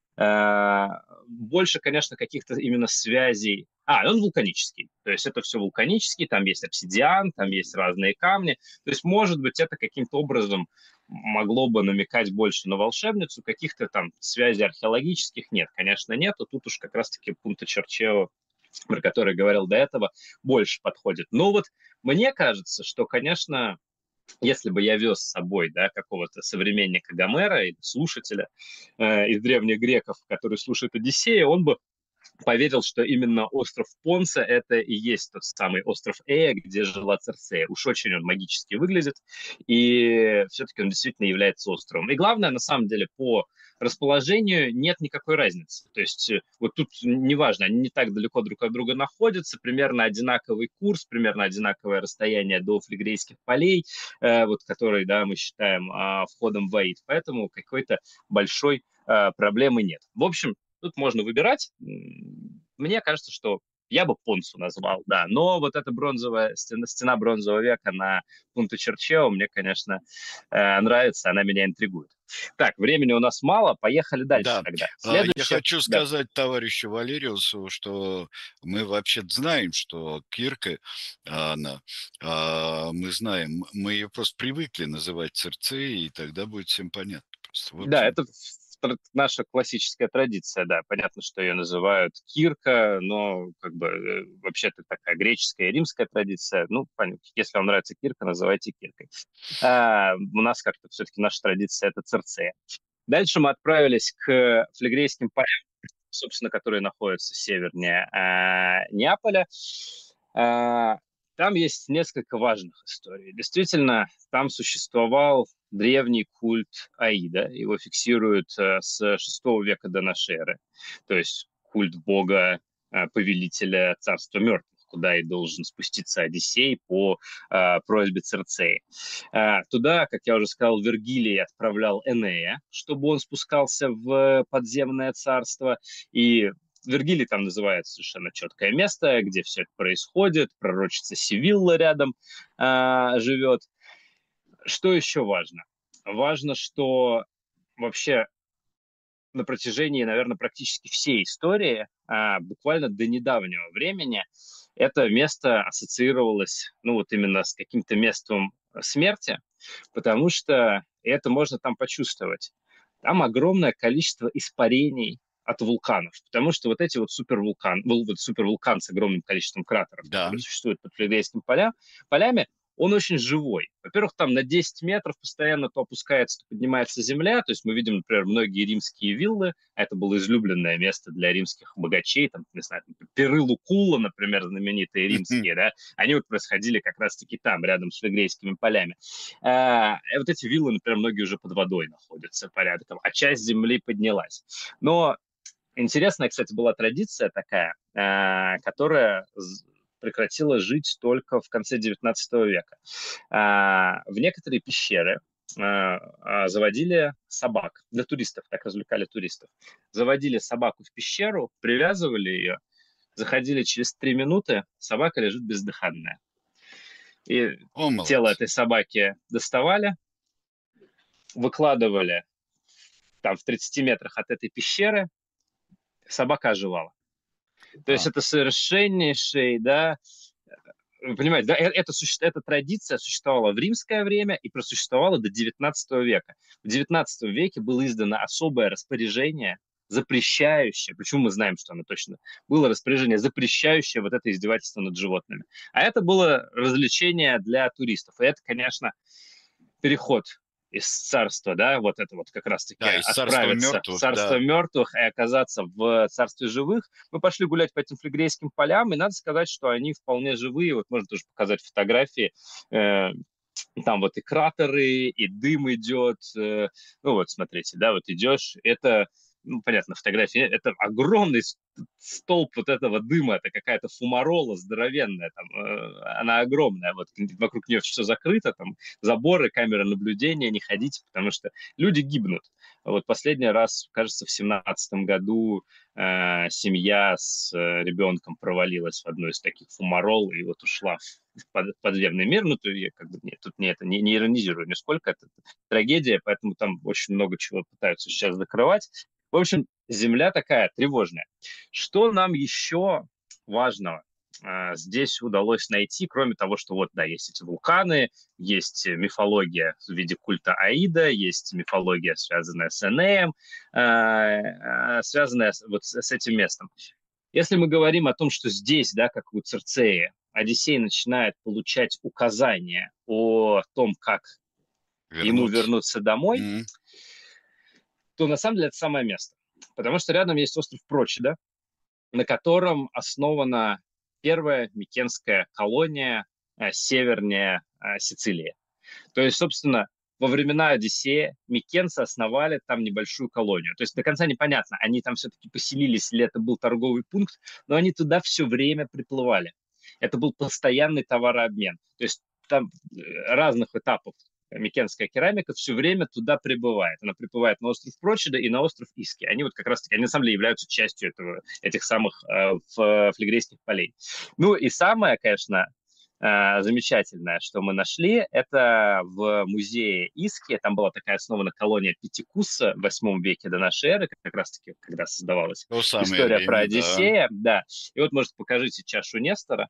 Speaker 2: Э, больше, конечно, каких-то именно связей. А, он вулканический. То есть это все вулканический, там есть обсидиан, там есть разные камни. То есть, может быть, это каким-то образом могло бы намекать больше на волшебницу. Каких-то там связей археологических нет, конечно, нету. Тут уж как раз-таки Пунта Черчео, про который говорил до этого, больше подходит. Но вот мне кажется, что, конечно, если бы я вез с собой, да, какого-то современника Гомера или слушателя э, из древних греков, который слушает Одиссея, он бы поверил, что именно остров Понца — это и есть тот самый остров Эя, где жила Церцея. Уж очень он магически выглядит, и все-таки он действительно является островом. И главное, на самом деле, по расположению нет никакой разницы. То есть э, вот тут неважно, они не так далеко друг от друга находятся, примерно одинаковый курс, примерно одинаковое расстояние до флегрейских полей, э, вот которые, да, мы считаем э, входом в Аид. Поэтому какой-то большой э, проблемы нет. В общем, тут можно выбирать. Мне кажется, что я бы Понцу назвал, да. Но вот эта бронзовая стена, стена бронзового века на Пунта Черчео мне, конечно, э, нравится, она меня интригует. Так, времени у нас мало, поехали дальше
Speaker 1: Да,
Speaker 2: тогда.
Speaker 1: а, я
Speaker 2: Следующее,
Speaker 1: хочу
Speaker 2: да.
Speaker 1: сказать товарищу Валериусу, что мы вообще знаем, что Кирка, она, а, мы знаем, мы ее просто привыкли называть Цирцеей, и тогда будет всем понятно просто. В
Speaker 2: Да,
Speaker 1: общем,
Speaker 2: это тр- наша классическая традиция, да. Понятно, что ее называют Кирка, но как бы э, вообще это такая греческая и римская традиция. Ну, понятно, если вам нравится Кирка, называйте Киркой. А, у нас как-то все-таки наша традиция — это Цирцея. Дальше мы отправились к флегрейским полям, собственно, которые находятся севернее э, Неаполя. Э, там есть несколько важных историй. Действительно, там существовал древний культ Аида. Его фиксируют э, с шестого века до нашей эры. То есть культ бога, э, повелителя царства мертвых, куда и должен спуститься Одиссей по э, просьбе Церцеи. Э, туда, как я уже сказал, Вергилий отправлял Энея, чтобы он спускался в подземное царство. И Вергилий там называет совершенно четкое место, где все это происходит. Пророчица Севилла рядом э, живет. Что еще важно? Важно, что вообще на протяжении, наверное, практически всей истории, а, буквально до недавнего времени, это место ассоциировалось, ну, вот именно с каким-то местом смерти, потому что это можно там почувствовать. Там огромное количество испарений от вулканов, потому что вот эти вот супервулкан, вот супервулкан с огромным количеством кратеров,
Speaker 1: да.
Speaker 2: которые существуют под Флегрейскими поля, полями, он очень живой. Во-первых, там на десять метров постоянно то опускается, то поднимается земля. То есть мы видим, например, многие римские виллы. Это было излюбленное место для римских богачей. Там, не знаю, пиры Лукула, например, знаменитые римские, да, они вот происходили как раз-таки там, рядом с Флегрейскими полями. А, и вот эти виллы, например, многие уже под водой находятся порядком, а часть земли поднялась. Но интересная, кстати, была традиция такая, а, которая прекратила жить только в конце девятнадцатого века. А, в некоторые пещеры а, а, заводили собак для туристов, так развлекали туристов. Заводили собаку в пещеру, привязывали ее, заходили через три минуты, собака лежит бездыханная. И
Speaker 1: О,
Speaker 2: тело
Speaker 1: молодцы.
Speaker 2: этой собаки доставали, выкладывали там в тридцати метрах от этой пещеры, собака оживала. То есть
Speaker 1: А,
Speaker 2: это совершеннейший, да, вы понимаете, да, э, это, эта традиция существовала в римское время и просуществовала до девятнадцатого века. В девятнадцатом веке было издано особое распоряжение, запрещающее, почему мы знаем, что оно точно, было распоряжение, запрещающее вот это издевательство над животными. А это было развлечение для туристов. И это, конечно, переход из царства, да, вот это вот как раз-таки
Speaker 1: да, из царства
Speaker 2: отправиться в
Speaker 1: мертвых,
Speaker 2: царство
Speaker 1: да.
Speaker 2: мертвых и оказаться в царстве живых. Мы пошли гулять по этим флегрейским полям, и надо сказать, что они вполне живые. Вот можно тоже показать фотографии. Э, там вот и кратеры, и дым идет. Э, ну вот, смотрите, да, вот идешь. Это ну, понятно, фотографии, это огромный столб вот этого дыма, это какая-то фумарола здоровенная, там, э, она огромная, вот вокруг нее все закрыто, там, заборы, камеры наблюдения, не ходите, потому что люди гибнут. Вот последний раз, кажется, в семнадцатом году э, семья с э, ребенком провалилась в одну из таких фумарол и вот ушла в, в под, подземный мир. Ну, то я как бы нет, тут не это не, не иронизирую нисколько, это трагедия, поэтому там очень много чего пытаются сейчас закрывать. В общем, земля такая тревожная. Что нам еще важного а, здесь удалось найти, кроме того, что вот, да, есть эти вулканы, есть мифология в виде культа Аида, есть мифология, связанная с Энеем, а, а, связанная с, вот с, с этим местом. Если мы говорим о том, что здесь, да, как у Цирцеи, Одиссей начинает получать указания о том, как ему
Speaker 1: Вернуться.
Speaker 2: вернуться домой,
Speaker 1: М.
Speaker 2: то на самом деле это самое место. Потому что рядом есть остров Прочида, на котором основана первая микенская колония э, севернее э, Сицилии. То есть, собственно, во времена Одиссея микенцы основали там небольшую колонию. То есть до конца непонятно, они там все-таки поселились или это был торговый пункт, но они туда все время приплывали. Это был постоянный товарообмен. То есть там э, разных этапов микенская керамика все время туда прибывает. Она прибывает на остров Прочида и на остров Иски. Они вот как раз-таки, они на самом деле являются частью этого, этих самых э, флегрейских полей. Ну и самое, конечно, э, замечательное, что мы нашли, это в музее Иски. Там была такая основана колония Пятикуса в восьмом веке до нашей эры, как раз-таки, когда создавалась
Speaker 1: То самое
Speaker 2: история про
Speaker 1: время, да.
Speaker 2: Одиссея. Да. И вот, может, покажите чашу Нестора.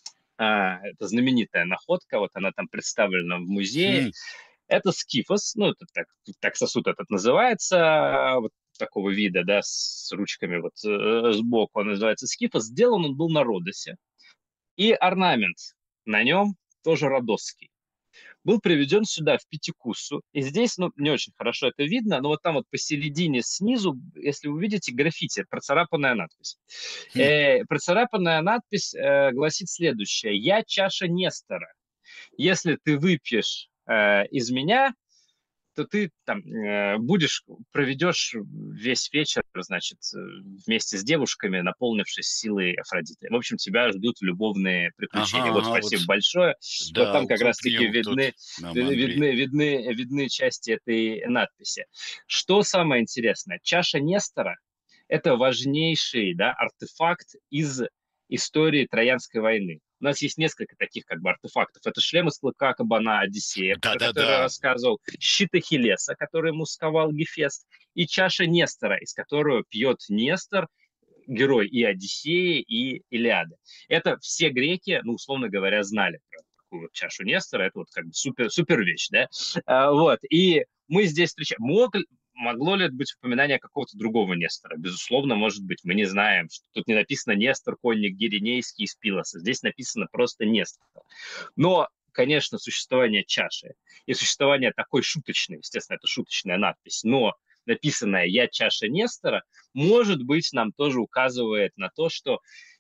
Speaker 2: А, это знаменитая находка, вот она там представлена в музее.
Speaker 1: Хм.
Speaker 2: Это скифос, ну, это так, так сосуд этот называется, вот такого вида, да, с ручками вот э, сбоку, он называется скифос. Сделан он был на Родосе. И орнамент на нем тоже родосский. Был приведен сюда, в Пятикуссу. И здесь, ну, не очень хорошо это видно, но вот там вот посередине снизу, если вы увидите, граффити, процарапанная надпись.
Speaker 1: Хм.
Speaker 2: Э, процарапанная надпись э, гласит следующее. «Я чаша Нестора. Если ты выпьешь э, из меня, то ты там э, будешь, проведешь весь вечер, значит, э, вместе с девушками, наполнившись силой Афродиты. В общем, тебя ждут любовные
Speaker 1: Ага,
Speaker 2: приключения. Вот,
Speaker 1: ага, вот,
Speaker 2: спасибо большое. Вот
Speaker 1: да,
Speaker 2: там как
Speaker 1: укоп мне
Speaker 2: раз-таки
Speaker 1: вот
Speaker 2: видны,
Speaker 1: тут нам, Андрей.
Speaker 2: видны, видны, видны части этой надписи. Что самое интересное? Чаша Нестора – это важнейший, да, артефакт из истории Троянской войны. У нас есть несколько таких как бы артефактов. Это шлем из клыка кабана Одиссея, про который я
Speaker 1: Да-да-да.
Speaker 2: рассказывал, щит Ахиллеса, который ему сковал Гефест, и чаша Нестора, из которой пьет Нестор, герой и Одиссея, и Илиады. Это все греки, ну, условно говоря, знали про такую вот чашу Нестора. Это вот как бы супер, супер вещь, да? А, вот. И мы здесь встречаем. Мог, могло ли это быть упоминание какого-то другого Нестора? Безусловно, может быть. Мы не знаем. Что тут не написано Нестор, конник Гиринейский из Пилоса. Здесь написано просто Нестор. Но, конечно, существование чаши и существование такой шуточной, естественно, это шуточная надпись, но написанная «Я чаша Нестора», может быть, нам тоже указывает на то, что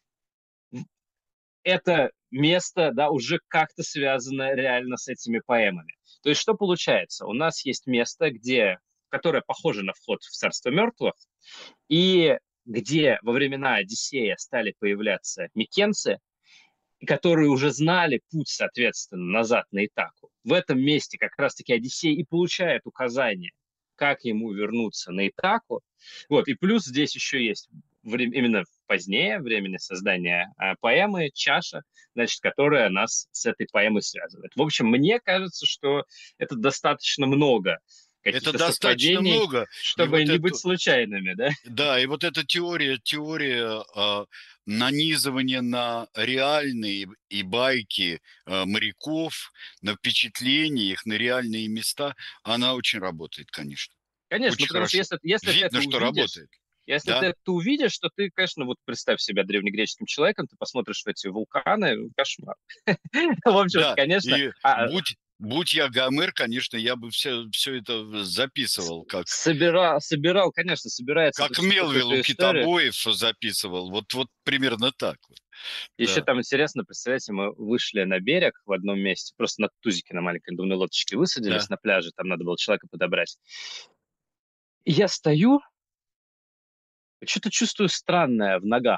Speaker 2: это место, да, уже как-то связано реально с этими поэмами. То есть что получается? У нас есть место, где, которое похоже на вход в царство мертвых, и где во времена Одиссея стали появляться микенцы, которые уже знали путь, соответственно, назад на Итаку. В этом месте как раз-таки Одиссей и получает указание, как ему вернуться на Итаку. Вот. И плюс здесь еще есть время, именно позднее, времени создания а, поэмы «Чаша», значит, которая нас с этой поэмой связывает. В общем, мне кажется, что это достаточно много
Speaker 1: Это
Speaker 2: каких-то
Speaker 1: достаточно
Speaker 2: совпадений,
Speaker 1: много. И
Speaker 2: чтобы
Speaker 1: вот
Speaker 2: не быть
Speaker 1: эту
Speaker 2: случайными, да?
Speaker 1: да, и вот эта теория теория, а, нанизывания на реальные и байки, а, моряков, на впечатления их, на реальные места, она очень работает, конечно.
Speaker 2: Конечно, ну
Speaker 1: Очень
Speaker 2: потому что
Speaker 1: хорошо.
Speaker 2: если, если ты это
Speaker 1: Видно, что
Speaker 2: увидишь,
Speaker 1: работает.
Speaker 2: если ты
Speaker 1: Да,
Speaker 2: это увидишь, то ты, конечно, вот представь себя древнегреческим человеком, ты посмотришь в эти вулканы, ну, кошмар. В общем,
Speaker 1: да.
Speaker 2: конечно,
Speaker 1: И
Speaker 2: а,
Speaker 1: будь будь я Гомер, конечно, я бы все все это
Speaker 2: с-
Speaker 1: записывал, как
Speaker 2: собира- собирал, конечно, собирается это
Speaker 1: как
Speaker 2: все под
Speaker 1: Мелвилл
Speaker 2: эту
Speaker 1: у
Speaker 2: историю.
Speaker 1: китобоев записывал. Вот вот примерно так вот.
Speaker 2: Еще
Speaker 1: Да,
Speaker 2: там интересно, представляете, мы вышли на берег в одном месте, просто на тузике на маленькой надувной лодочке высадились
Speaker 1: да.
Speaker 2: на пляже, там надо было человека подобрать. И я стою, что-то чувствую странное в ногах.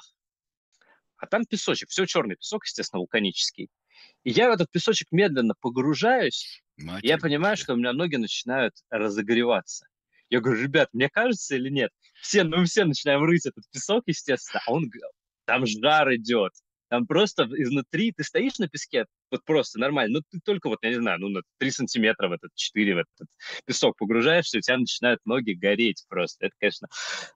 Speaker 2: А там песочек, все черный песок, естественно, вулканический. И я в этот песочек медленно погружаюсь, и я
Speaker 1: Матерь
Speaker 2: понимаю,
Speaker 1: Божья.
Speaker 2: что у меня ноги начинают разогреваться. Я говорю, ребят, мне кажется или нет? Все, ну, мы все начинаем рыть этот песок, естественно, а он, г- там жар идет. Там просто изнутри, ты стоишь на песке, вот просто нормально, ну, ты только вот, я не знаю, ну, на три сантиметра в этот, четыре в этот песок погружаешься, и у тебя начинают ноги гореть просто. Это, конечно,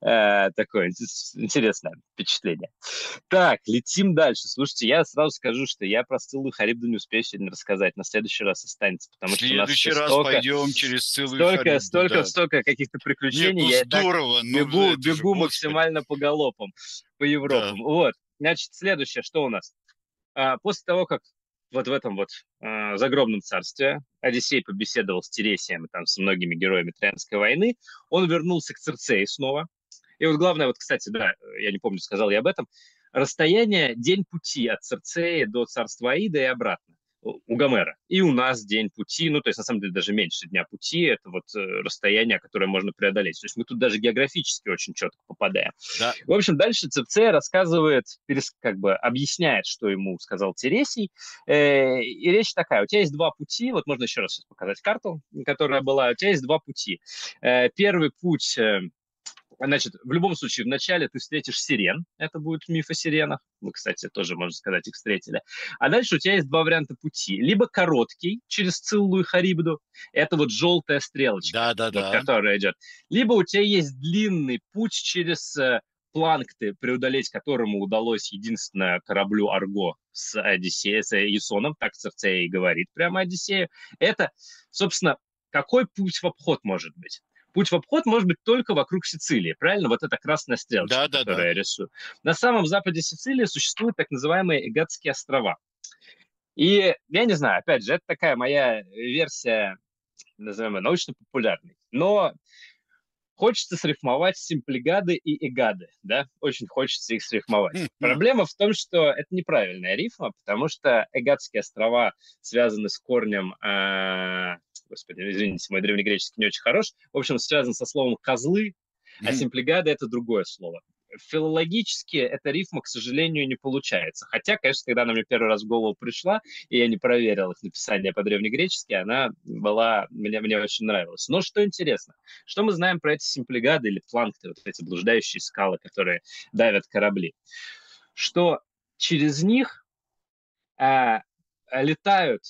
Speaker 2: э, такое интересное впечатление. Так, летим дальше. Слушайте, я сразу скажу, что я про Сциллу Харибду не успею сегодня рассказать. На следующий раз останется,
Speaker 1: В
Speaker 2: потому что у нас еще
Speaker 1: следующий раз
Speaker 2: столько,
Speaker 1: пойдем через целую
Speaker 2: столько,
Speaker 1: Харибду,
Speaker 2: столько,
Speaker 1: да.
Speaker 2: столько каких-то
Speaker 1: Нет,
Speaker 2: приключений.
Speaker 1: ну
Speaker 2: Я и так
Speaker 1: здорово, ну
Speaker 2: бегу,
Speaker 1: это же,
Speaker 2: бегу
Speaker 1: господи.
Speaker 2: максимально по галопам, по
Speaker 1: Да.
Speaker 2: Европам. Вот. Значит, следующее, что у нас? А, после того, как вот в этом вот а, загробном царстве Одиссей побеседовал с Тересием и там с многими героями Троянской войны, он вернулся к Цирцеи снова. И вот главное, вот, кстати, да, я не помню, сказал я об этом, расстояние, день пути от Цирцеи до царства Аида и обратно у Гомера. И у нас день пути, ну, то есть, на самом деле, даже меньше дня пути, это вот э, расстояние, которое можно преодолеть. То есть мы тут даже географически очень четко попадаем.
Speaker 1: Да.
Speaker 2: В общем, дальше Цирцея рассказывает, как бы объясняет, что ему сказал Тересий. Э, и речь такая, у тебя есть два пути, вот можно еще раз сейчас показать карту, которая была, у тебя есть два пути. Э, первый путь... Э, Значит, в любом случае, вначале ты встретишь сирен. Это будет миф о сиренах. Мы, кстати, тоже, можно сказать, их встретили. А дальше у тебя есть два варианта пути. Либо короткий, через Сциллу и Харибду. Это вот желтая стрелочка,
Speaker 1: Да, да,
Speaker 2: вот,
Speaker 1: да.
Speaker 2: которая идет. Либо у тебя есть длинный путь через э, Планкты, преодолеть которому удалось единственное кораблю Арго с Одиссеем, с Ясоном, так Цирцея и говорит прямо Одиссею. Это, собственно, какой путь в обход может быть? Путь в обход может быть только вокруг Сицилии, правильно? Вот эта красная стрелочка,
Speaker 1: Да, да, да.
Speaker 2: которую я рисую. На самом западе Сицилии существуют так называемые Эгадские острова. И я не знаю, опять же, это такая моя версия, назовем ее, научно-популярной. Но хочется срифмовать симплигады и эгады, да? Очень хочется их срифмовать. Проблема в том, что это неправильная рифма, потому что Эгадские острова связаны с корнем... Э, господи, извините, мой древнегреческий не очень хорош. В общем, связан со словом «козлы», а симплигады — это другое слово. Филологически эта рифма, к сожалению, не получается. Хотя, конечно, когда она мне первый раз в голову пришла, и я не проверил их написание по-древнегречески, она была, мне, мне очень нравилась. Но что интересно, что мы знаем про эти симплигады или планкты, вот эти блуждающие скалы, которые давят корабли? Что через них а, летают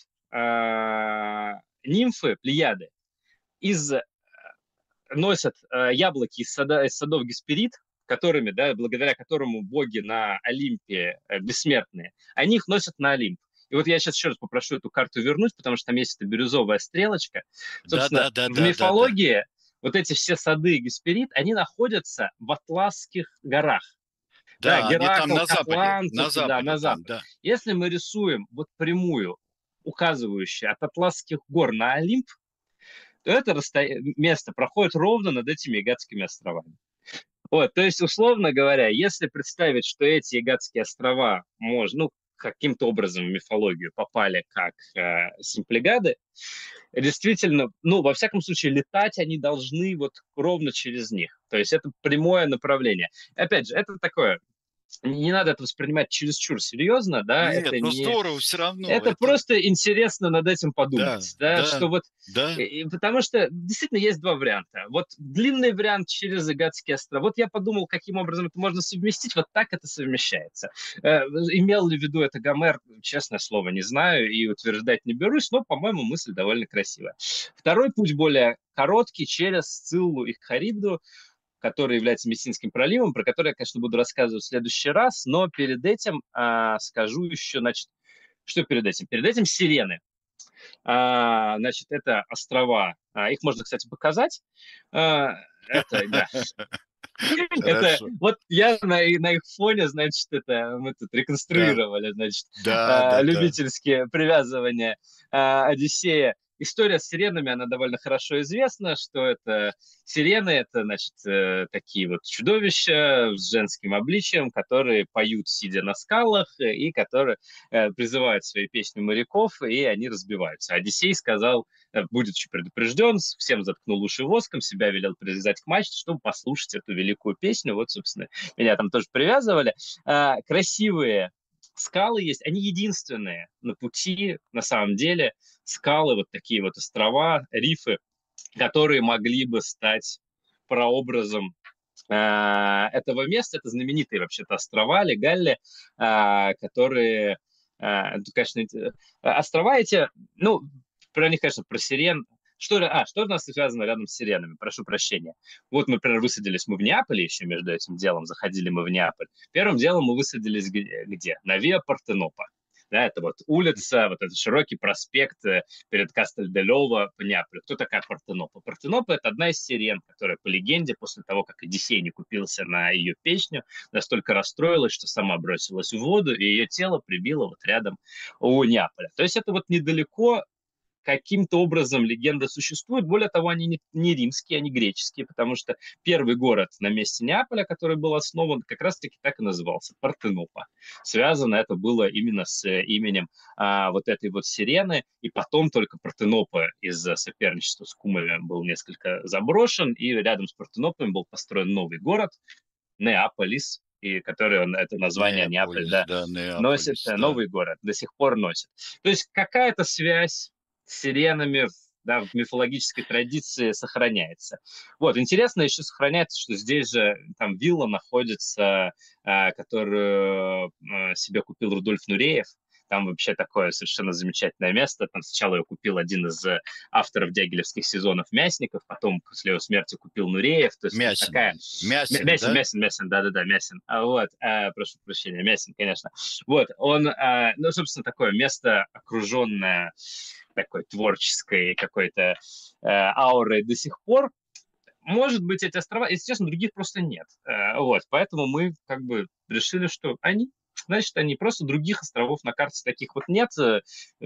Speaker 2: а, нимфы, плеяды, из, носят а, яблоки из, сада, из садов Гесперид, которыми, да, благодаря которому боги на Олимпе э, бессмертные, они их носят на Олимп. И вот я сейчас еще раз попрошу эту карту вернуть, потому что там есть эта бирюзовая стрелочка.
Speaker 1: Да,
Speaker 2: Собственно,
Speaker 1: да, да,
Speaker 2: в
Speaker 1: да, да, да.
Speaker 2: мифологии вот эти все сады Гесперид, они находятся в Атласских горах. Да,
Speaker 1: Да, они там
Speaker 2: Геракл,
Speaker 1: на западе,
Speaker 2: Каплан,
Speaker 1: на
Speaker 2: собственно, да,
Speaker 1: западе
Speaker 2: на
Speaker 1: там,
Speaker 2: запад.
Speaker 1: да.
Speaker 2: Если мы рисуем вот прямую, указывающую от Атласских гор на Олимп, то это расстоя... место проходит ровно над этими Эгадскими островами. Вот, то есть, условно говоря, если представить, что эти Эгадские острова можно, ну, каким-то образом в мифологию попали как э, симплигады, действительно, ну, во всяком случае, летать они должны вот ровно через них. То есть это прямое направление. Опять же, это такое, не надо это воспринимать чересчур серьезно, да,
Speaker 1: Нет,
Speaker 2: это
Speaker 1: но
Speaker 2: не
Speaker 1: здорово все равно.
Speaker 2: это
Speaker 1: Это
Speaker 2: просто интересно над этим
Speaker 1: да,
Speaker 2: подумать, да,
Speaker 1: да,
Speaker 2: что вот,
Speaker 1: да.
Speaker 2: и- потому что действительно есть два варианта. Вот длинный вариант через Игатские острова. Вот я подумал, каким образом это можно совместить, вот так это совмещается. Э, имел ли в виду это Гомер, честное слово, не знаю и утверждать не берусь, но, по-моему, мысль довольно красивая. Второй путь более короткий через Сциллу и Харибду, который является Мессинским проливом, про который я, конечно, буду рассказывать в следующий раз, но перед этим а, скажу еще, значит, что перед этим? Перед этим сирены. А, значит, это острова. А, их можно, кстати, показать. А, это, да. Это
Speaker 1: Хорошо.
Speaker 2: вот я на, на их фоне, значит, это мы тут
Speaker 1: Да,
Speaker 2: реконструировали, значит,
Speaker 1: да,
Speaker 2: а,
Speaker 1: да, да.
Speaker 2: любительские привязывания а, Одиссея история с сиренами, она довольно хорошо известна, что это сирены, это, значит, э, такие вот чудовища с женским обличием, которые поют, сидя на скалах, э, и которые э, призывают свои песни моряков, и они разбиваются. Одиссей сказал, э, будучи предупрежден, всем заткнул уши воском, себя велел привязать к мачте, чтобы послушать эту великую песню. Вот, собственно, меня там тоже привязывали. А, красивые скалы есть, они единственные на пути, на самом деле, скалы, вот такие вот острова, рифы, которые могли бы стать прообразом э, этого места. Это знаменитые вообще-то острова, Легалли, э, которые, э, ну, конечно, эти- острова эти, ну, про них, конечно, про сирен. Что, а, что у нас связано рядом с сиренами? Прошу прощения. Вот мы, например, высадились мы в Неаполе еще между этим делом, заходили мы в Неаполь. Первым делом мы высадились где? где? На Виа Партенопа. Да, это вот улица, вот этот широкий проспект э, перед Кастельделево по Неаполю. Кто такая Партенопа? Партенопа — это одна из сирен, которая, по легенде, после того, как Одиссей не купился на ее песню, настолько расстроилась, что сама бросилась в воду, и ее тело прибило вот рядом у Неаполя. То есть это вот недалеко, каким-то образом легенда существует. Более того, они не, не римские, они греческие, потому что первый город на месте Неаполя, который был основан, как раз-таки так и назывался — Партенопа. Связано это было именно с именем а, вот этой вот сирены, и потом только Партенопа из-за соперничества с Кумами был несколько заброшен, и рядом с Партенопой был построен новый город, Неаполис, и который он, это название Неаполь,
Speaker 1: Неаполис,
Speaker 2: да,
Speaker 1: да,
Speaker 2: носит,
Speaker 1: Неаполис,
Speaker 2: э,
Speaker 1: да.
Speaker 2: новый город, до сих пор носит. То есть какая-то связь с сиренами, да, в мифологической традиции сохраняется. Вот, интересно еще сохраняется, что здесь же там вилла находится, э, которую э, себе купил Рудольф Нуреев. Там вообще такое совершенно замечательное место. Там сначала ее купил один из э, авторов дягилевских сезонов Мясников, потом после его смерти купил Нуреев. То есть это
Speaker 1: Мясин,
Speaker 2: такая... Мя-
Speaker 1: Мясин,
Speaker 2: Мясин,
Speaker 1: да?
Speaker 2: Мясин, Мясин, да-да-да, Мясин. А вот, э, прошу прощения, Мясин, конечно. Вот, он, э, ну, собственно, такое место, окруженное такой творческой какой-то э, аурой до сих пор. Может быть, эти острова, если честно, других просто нет. Э, вот, поэтому мы как бы решили, что они, значит, они просто других островов на карте таких вот нет. Э,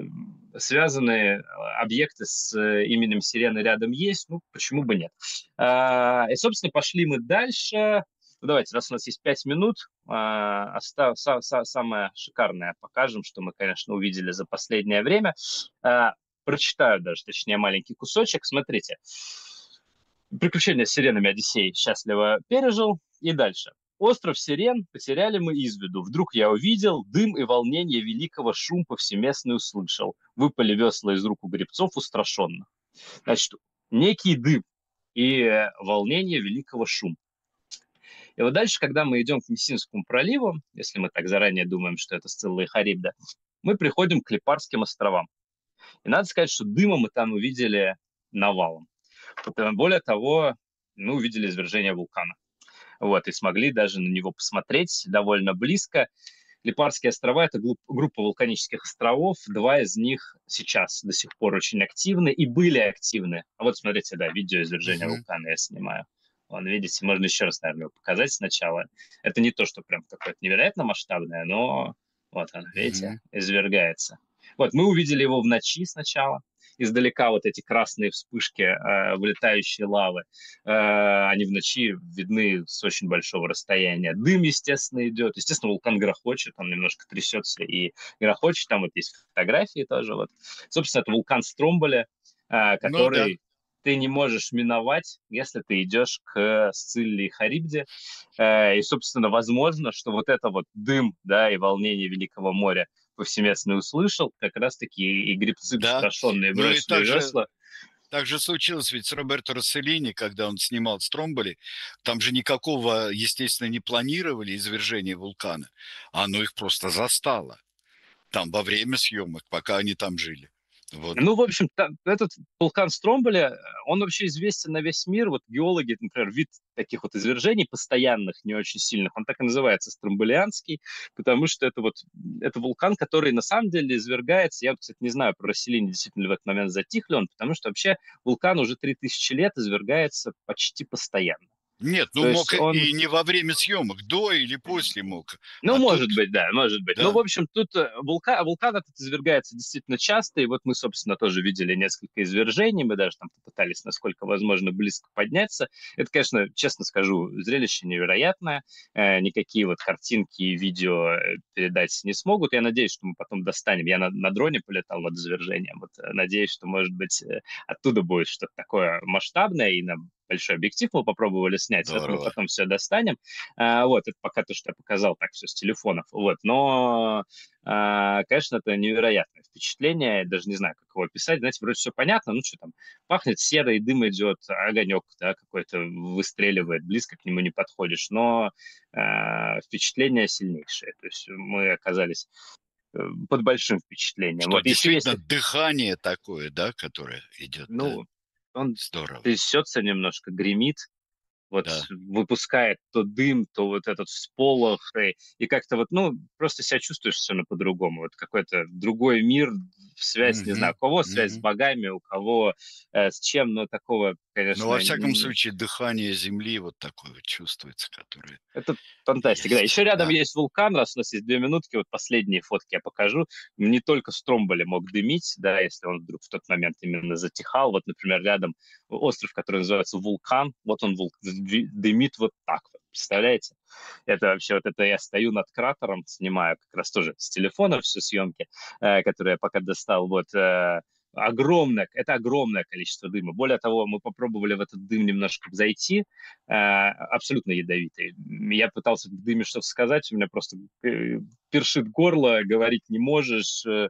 Speaker 2: связанные объекты с э, именем Сирены рядом есть, ну, почему бы нет. А, и, собственно, пошли мы дальше. Ну, давайте, раз у нас есть пять минут, а, оста- са- са- самое шикарное покажем, что мы, конечно, увидели за последнее время. А, прочитаю даже, точнее, маленький кусочек. Смотрите. Приключения с сиренами Одиссей счастливо пережил. И дальше. Остров Сирен потеряли мы из виду. Вдруг я увидел дым и волнение великого, шум повсеместный услышал. Выпали весла из рук у гребцов устрашенных. Значит, некий дым и э, волнение великого, шум. И вот дальше, когда мы идем к Мессинскому проливу, если мы так заранее думаем, что это Сцилла и Харибда, мы приходим к Липарским островам. И надо сказать, что дыма мы там увидели навалом. Более того, мы увидели извержение вулкана. Вот, и смогли даже на него посмотреть довольно близко. Липарские острова — это группа вулканических островов. Два из них сейчас до сих пор очень активны и были активны. А вот смотрите, да, видео извержения
Speaker 1: Мгм.
Speaker 2: вулкана я снимаю. Вон, видите, можно еще раз, наверное, его показать сначала. Это не то, что прям какое-то невероятно масштабное, но вот оно, видите,
Speaker 1: Мгм.
Speaker 2: извергается. Вот, мы увидели его в ночи сначала. Издалека вот эти красные вспышки, э, вылетающие лавы, э, они в ночи видны с очень большого расстояния. Дым, естественно, идет. Естественно, вулкан грохочет, он немножко трясется и грохочет. Там вот есть фотографии тоже. Вот. Собственно, это вулкан Стромболя, э,
Speaker 1: Ну да.
Speaker 2: который ты не можешь миновать, если ты идешь к Сцилле и Харибде. Э, и, собственно, возможно, что вот это вот дым, да, и волнение Великого моря повсеместно услышал, как раз-таки и гребцы
Speaker 1: Да.
Speaker 2: бесстрашенные
Speaker 1: Ну и
Speaker 2: бросили
Speaker 1: также
Speaker 2: весла.
Speaker 1: так же случилось ведь с Роберто Росселлини, когда он снимал "Стромболи". Там же никакого, естественно, не планировали извержения вулкана, а оно их просто застало. Там во время съемок, пока они там жили. Вот.
Speaker 2: Ну, в общем, там, этот вулкан Стромболя, он вообще известен на весь мир. Вот геологи, например, вид таких вот извержений постоянных, не очень сильных, он так и называется — стромболианский, потому что это вот это вулкан, который на самом деле извергается. Я, кстати, не знаю, про расселение действительно в этот момент затих ли он, потому что вообще вулкан уже три тысячи лет извергается почти постоянно.
Speaker 1: Нет, ну
Speaker 2: То есть
Speaker 1: мог
Speaker 2: он
Speaker 1: и не во время съемок, до или после мог.
Speaker 2: Ну,
Speaker 1: А тут,
Speaker 2: может быть, да, может быть. Ну, в
Speaker 1: да,
Speaker 2: общем, тут э, вулкан, вулкан этот извергается действительно часто, и вот мы, собственно, тоже видели несколько извержений, мы даже там попытались, насколько возможно, близко подняться. Это, конечно, честно скажу, зрелище невероятное, Э, никакие вот картинки и видео э, передать не смогут. Я надеюсь, что мы потом достанем. Я на, на дроне полетал над извержением, вот э, надеюсь, что, может быть, э, оттуда будет что-то такое масштабное, и на большой объектив мы попробовали снять, это мы
Speaker 1: здорово.
Speaker 2: потом все достанем. А, вот, это пока то, что я показал, так все с телефонов. Вот, но, а, конечно, это невероятное впечатление. Я даже не знаю, как его описать. Знаете, вроде все понятно, ну что там, пахнет серой, дым идет, огонек, да, какой-то выстреливает, близко к нему не подходишь, но а, впечатление сильнейшее. То есть мы оказались э, под большим впечатлением.
Speaker 1: Что,
Speaker 2: Вот еще
Speaker 1: действительно
Speaker 2: если,
Speaker 1: дыхание такое, да, которое идет, да?
Speaker 2: ну, он
Speaker 1: Здорово,
Speaker 2: трясется немножко, гремит, вот
Speaker 1: да.
Speaker 2: выпускает то дым, то вот этот всполох, и, и как-то вот, ну, просто себя чувствуешь совершенно по-другому. Вот какой-то другой мир, связь, не знаю,
Speaker 1: Мгм,
Speaker 2: у кого связь с
Speaker 1: мгм.
Speaker 2: богами, у кого э, с чем, но такого,
Speaker 1: Но,
Speaker 2: конечно,
Speaker 1: во всяком
Speaker 2: н-
Speaker 1: случае, дыхание земли вот такое вот чувствуется, которое
Speaker 2: это фантастика. Да,
Speaker 1: есть,
Speaker 2: еще рядом
Speaker 1: да.
Speaker 2: есть вулкан, раз у нас есть две минутки, вот последние фотки я покажу. Не только Стромболи мог дымить, да, если он вдруг в тот момент именно затихал. Вот, например, рядом остров, который называется Вулкан, вот он вул- дымит вот так вот, представляете? Это вообще вот это я стою над кратером, снимаю как раз тоже с телефона все съемки, э, которые я пока достал, вот, э, огромное, это огромное количество дыма. Более того, мы попробовали в этот дым немножко зайти, э, абсолютно ядовитый. Я пытался в дыме что-то сказать, у меня просто э, першит горло, говорить не можешь, э,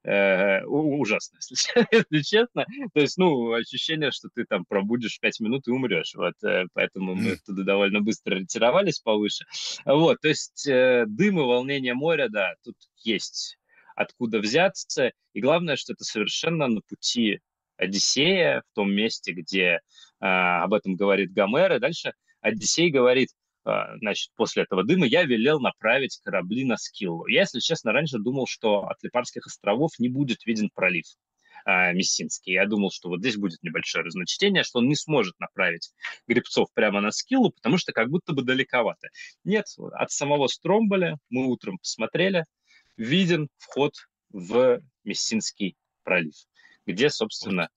Speaker 2: э, ужасно, если, если честно. То есть, ну, ощущение, что ты там пробудешь пять минут и умрешь. Вот, э, поэтому мы
Speaker 1: М.
Speaker 2: оттуда довольно быстро ретировались повыше. Вот, то есть э, дым и волнение моря, да, тут есть откуда взяться. И главное, что это совершенно на пути Одиссея, в том месте, где а, об этом говорит Гомер. И дальше Одиссей говорит, а, значит, после этого дыма я велел направить корабли на Скиллу. Я, если честно, раньше думал, что от Липарских островов не будет виден пролив а, Мессинский. Я думал, что вот здесь будет небольшое разночтение, что он не сможет направить гребцов прямо на Скиллу, потому что как будто бы далековато. Нет, от самого Стромболя мы утром посмотрели, виден вход в Мессинский пролив, где,
Speaker 1: Вот
Speaker 2: собственно,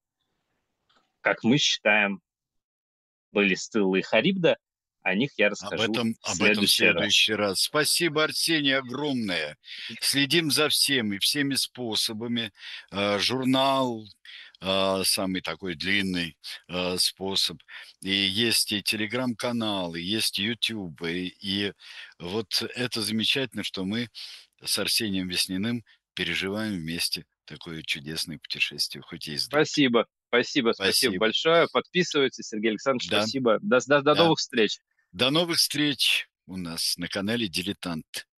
Speaker 2: как мы считаем, были Стелла и Харибда. О них я
Speaker 1: об
Speaker 2: расскажу
Speaker 1: этом
Speaker 2: в
Speaker 1: об этом в
Speaker 2: следующий раз.
Speaker 1: следующий раз. Спасибо, Арсений, огромное. Следим за всем и всеми способами. Э, журнал, э, самый такой длинный, э, способ. И есть и телеграм-канал, и есть YouTube. И и вот это замечательно, что мы с Арсением Весниным переживаем вместе такое чудесное путешествие, хоть и издалека.
Speaker 2: Спасибо, спасибо, спасибо
Speaker 1: Спасибо.
Speaker 2: большое. Подписывайтесь, Сергей Александрович,
Speaker 1: Да,
Speaker 2: спасибо. До, до, до
Speaker 1: да.
Speaker 2: новых встреч.
Speaker 1: До новых встреч у нас на канале «Дилетант».